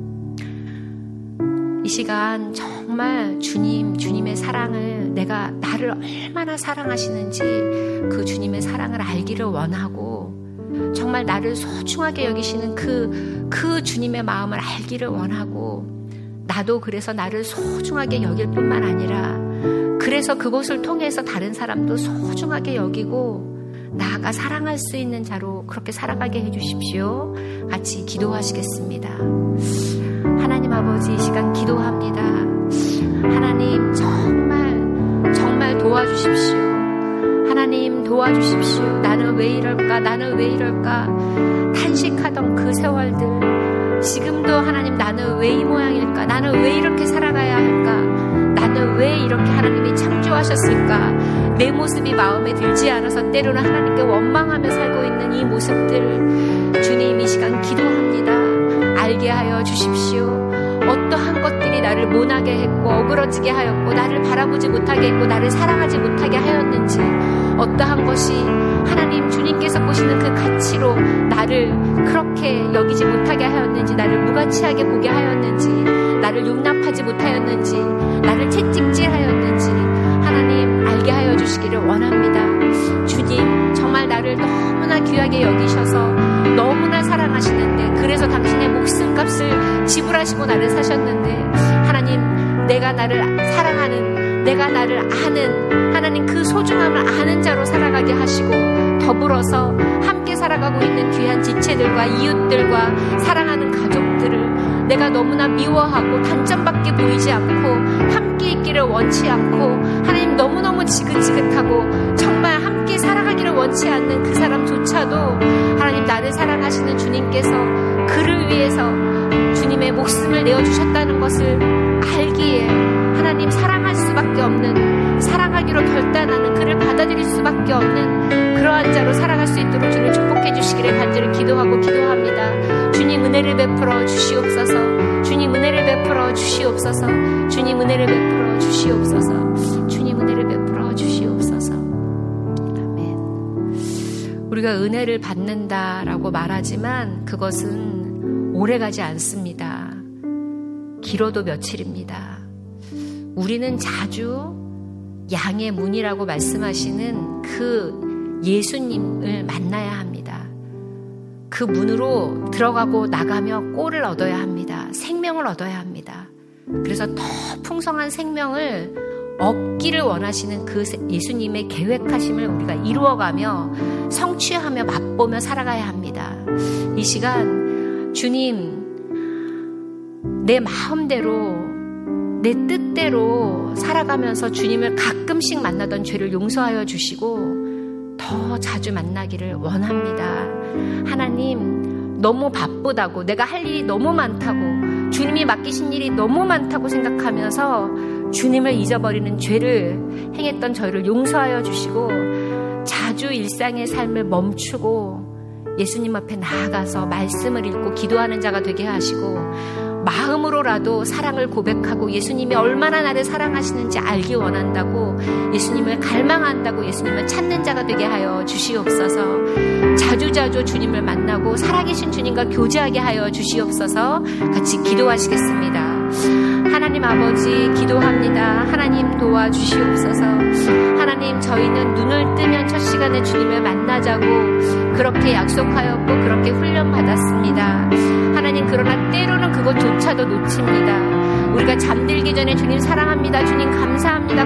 이 시간 정말 주님의 사랑을, 내가 나를 얼마나 사랑하시는지 그 주님의 사랑을 알기를 원하고, 정말 나를 소중하게 여기시는 그 주님의 마음을 알기를 원하고, 나도 그래서 나를 소중하게 여길 뿐만 아니라 그래서 그것을 통해서 다른 사람도 소중하게 여기고 나아가 사랑할 수 있는 자로 그렇게 살아가게 해주십시오. 같이 기도하시겠습니다. 하나님 아버지, 이 시간 기도합니다. 하나님 정말 도와주십시오. 하나님 도와주십시오. 나는 왜 이럴까? 나는 왜 이럴까? 탄식하던 그 세월들, 지금도 하나님 나는 왜 이 모양일까? 나는 왜 이렇게 살아가야 할까? 나는 왜 이렇게 하나님이 창조하셨을까? 내 모습이 마음에 들지 않아서 때로는 하나님께 원망하며 살고 있는 이 모습들, 주님 이 시간 기도합니다. 알게 하여 주십시오. 어떠한 것들이 나를 모나게 했고 어그러지게 하였고 나를 바라보지 못하게 했고 나를 사랑하지 못하게 하였는지, 어떠한 것이 하나님 주님께서 보시는 그 가치로 나를 그렇게 여기지 못하게 하였는지, 나를 무가치하게 보게 하였는지, 나를 용납하지 못하였는지, 나를 채찍질하였는지 하나님 알게 하여 주시기를 원합니다. 주님 정말 나를 너무나 귀하게 여기셔서 너무나 사랑하시는데, 그래서 당신의 목숨값을 지불하시고 나를 사셨는데, 하나님 내가 나를 사랑하는, 내가 나를 아는 하나님 그 소중함을 아는 자로 살아가게 하시고, 더불어서 함께 살아가고 있는 귀한 지체들과 이웃들과 사랑하는 가족들을 내가 너무나 미워하고 단점밖에 보이지 않고 함께 있기를 원치 않고 하나님 너무너무 지긋지긋하고 정말 원치 않는 그 사람조차도 하나님 나를 사랑하시는 주님께서 그를 위해서 주님의 목숨을 내어주셨다는 것을 알기에 하나님 사랑할 수밖에 없는, 사랑하기로 결단하는, 그를 받아들일 수밖에 없는 그러한 자로 살아갈 수 있도록 주님 축복해 주시기를 간절히 기도하고 기도합니다. 주님 은혜를 베풀어 주시옵소서. 주님 은혜를 베풀어 주시옵소서. 주님 은혜를 베풀어 주시옵소서. 주님 은혜를 베풀어 주시옵소서. 아멘. 우리가 은혜를 받는다라고 말하지만 그것은 오래가지 않습니다. 길어도 며칠입니다. 우리는 자주 양의 문이라고 말씀하시는 그 예수님을 만나야 합니다. 그 문으로 들어가고 나가며 꼴을 얻어야 합니다. 생명을 얻어야 합니다. 그래서 더 풍성한 생명을 얻기를 원하시는 그 예수님의 계획하심을 우리가 이루어가며 성취하며 맛보며 살아가야 합니다. 이 시간 주님, 내 마음대로 내 뜻대로 살아가면서 주님을 가끔씩 만나던 죄를 용서하여 주시고 더 자주 만나기를 원합니다. 하나님, 너무 바쁘다고, 내가 할 일이 너무 많다고, 주님이 맡기신 일이 너무 많다고 생각하면서 주님을 잊어버리는 죄를 행했던 저희를 용서하여 주시고 자주 일상의 삶을 멈추고 예수님 앞에 나아가서 말씀을 읽고 기도하는 자가 되게 하시고 마음으로라도 사랑을 고백하고 예수님이 얼마나 나를 사랑하시는지 알기 원한다고, 예수님을 갈망한다고, 예수님을 찾는 자가 되게 하여 주시옵소서. 자주자주 주님을 만나고 살아계신 주님과 교제하게 하여 주시옵소서. 같이 기도하시겠습니다. 하나님 아버지, 기도합니다. 하나님 도와주시옵소서. 하나님, 저희는 눈을 뜨면 첫 시간에 주님을 만나자고 그렇게 약속하였고 그렇게 훈련받았습니다. 하나님, 그러나 때로는 그것조차도 놓칩니다. 우리가 잠들기 전에 주님 사랑합니다, 주님 감사합니다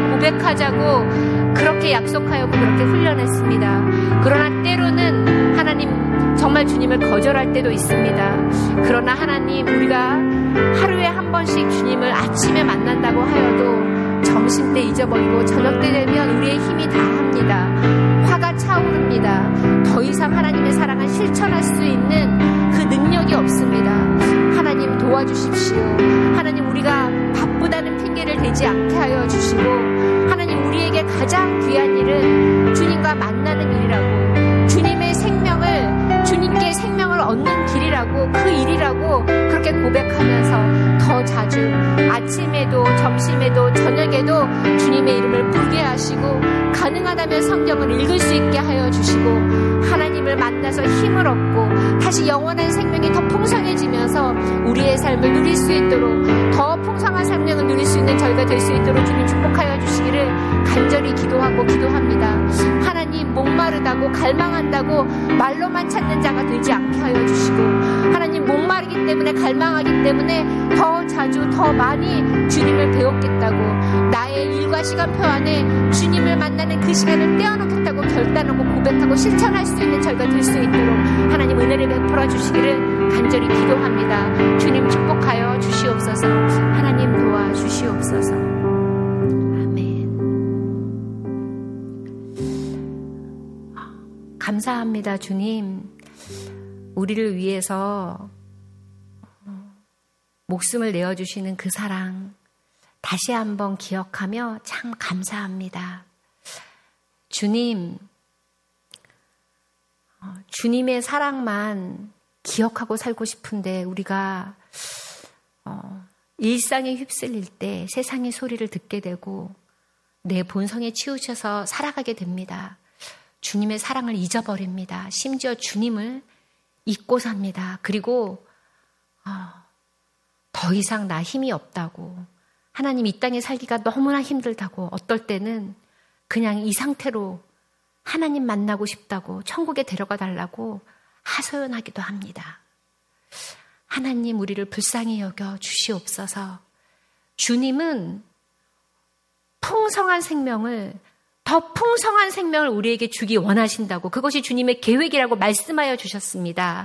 고백하자고 그렇게 약속하였고 그렇게 훈련했습니다. 그러나 때로는 하나님 정말 주님을 거절할 때도 있습니다. 그러나 하나님, 우리가 하루에 한 번씩 주님을 아침에 만난다고 하여도 점심때 잊어버리고 저녁때 되면 우리의 힘이 다합니다. 화가 차오릅니다. 더 이상 하나님의 사랑을 실천할 수 있는 그 능력이 없습니다. 하나님 도와주십시오. 하나님, 우리가 바쁘다는 핑계를 대지 않게 하여 주시고 하나님, 우리에게 가장 귀한 일은 주님과 만나는 일이라고, 주님의 생명을, 주님께 생명을 얻는 길이라고, 그 일이라고 그렇게 고백하면서 더 자주 아침에도 점심에도 저녁에도 주님의 이름을 부르게 하시고 가능하다면 성경을 읽을 수 있게 하여 주시고 하나님을 만나서 힘을 얻고 다시 영원한 생명이 더 풍성해지면서 우리의 삶을 누릴 수 있도록, 더 풍성한 생명을 누릴 수 있는 저희가 될 수 있도록 주님 축복하여 주시기를 간절히 기도하고 기도합니다. 하나님, 목마르다고 갈망한다고 말로만 찾는 자가 되지 않게 하여 주시고 하나님, 목마르기 때문에 갈망하기 때문에 더 자주 더 많이 주님을 배웠겠다고, 나의 일과 시간표 안에 주님을 만나는 그 시간을 떼어놓겠다고 결단하고 고백하고 실천할 수 있는 저희가 될 수 있도록 하나님 은혜를 베풀어 주시기를 간절히 기도합니다. 주님 축복하여 주시옵소서. 하나님 도와주시옵소서. 아멘. 감사합니다. 주님, 우리를 위해서 목숨을 내어주시는 그 사랑 다시 한번 기억하며 참 감사합니다. 주님, 주님의 사랑만 기억하고 살고 싶은데 우리가 일상에 휩쓸릴 때 세상의 소리를 듣게 되고 내 본성에 치우쳐서 살아가게 됩니다. 주님의 사랑을 잊어버립니다. 심지어 주님을 잊고 삽니다. 그리고 더 이상 나 힘이 없다고, 하나님 이 땅에 살기가 너무나 힘들다고, 어떨 때는 그냥 이 상태로 하나님 만나고 싶다고, 천국에 데려가 달라고 하소연하기도 합니다. 하나님, 우리를 불쌍히 여겨 주시옵소서. 주님은 풍성한 생명을, 더 풍성한 생명을 우리에게 주기 원하신다고, 그것이 주님의 계획이라고 말씀하여 주셨습니다.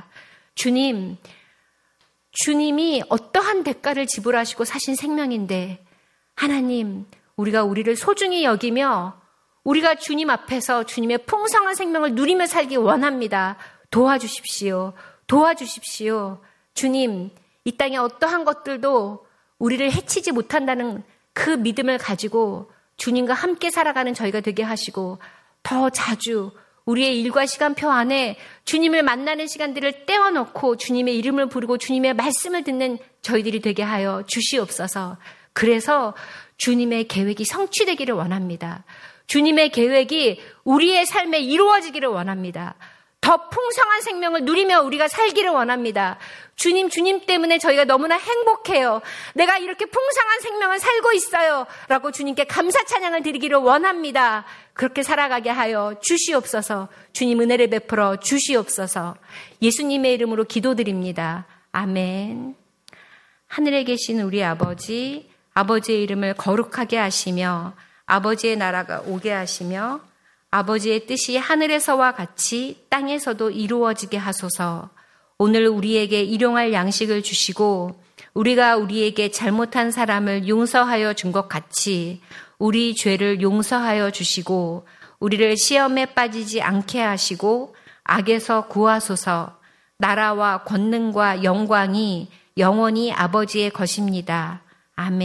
주님이 어떠한 대가를 지불하시고 사신 생명인데 하나님, 우리가 우리를 소중히 여기며 우리가 주님 앞에서 주님의 풍성한 생명을 누리며 살기 원합니다. 도와주십시오. 도와주십시오. 주님, 이 땅의 어떠한 것들도 우리를 해치지 못한다는 그 믿음을 가지고 주님과 함께 살아가는 저희가 되게 하시고 더 자주 우리의 일과 시간표 안에 주님을 만나는 시간들을 떼어놓고 주님의 이름을 부르고 주님의 말씀을 듣는 저희들이 되게 하여 주시옵소서. 그래서 주님의 계획이 성취되기를 원합니다. 주님의 계획이 우리의 삶에 이루어지기를 원합니다. 더 풍성한 생명을 누리며 우리가 살기를 원합니다. 주님 때문에 저희가 너무나 행복해요. 내가 이렇게 풍성한 생명을 살고 있어요. 라고 주님께 감사 찬양을 드리기를 원합니다. 그렇게 살아가게 하여 주시옵소서. 주님 은혜를 베풀어 주시옵소서. 예수님의 이름으로 기도드립니다. 아멘. 하늘에 계신 우리 아버지, 아버지의 이름을 거룩하게 하시며 아버지의 나라가 오게 하시며 아버지의 뜻이 하늘에서와 같이 땅에서도 이루어지게 하소서. 오늘 우리에게 일용할 양식을 주시고 우리가 우리에게 잘못한 사람을 용서하여 준 것 같이 우리 죄를 용서하여 주시고 우리를 시험에 빠지지 않게 하시고 악에서 구하소서. 나라와 권능과 영광이 영원히 아버지의 것입니다. 아멘.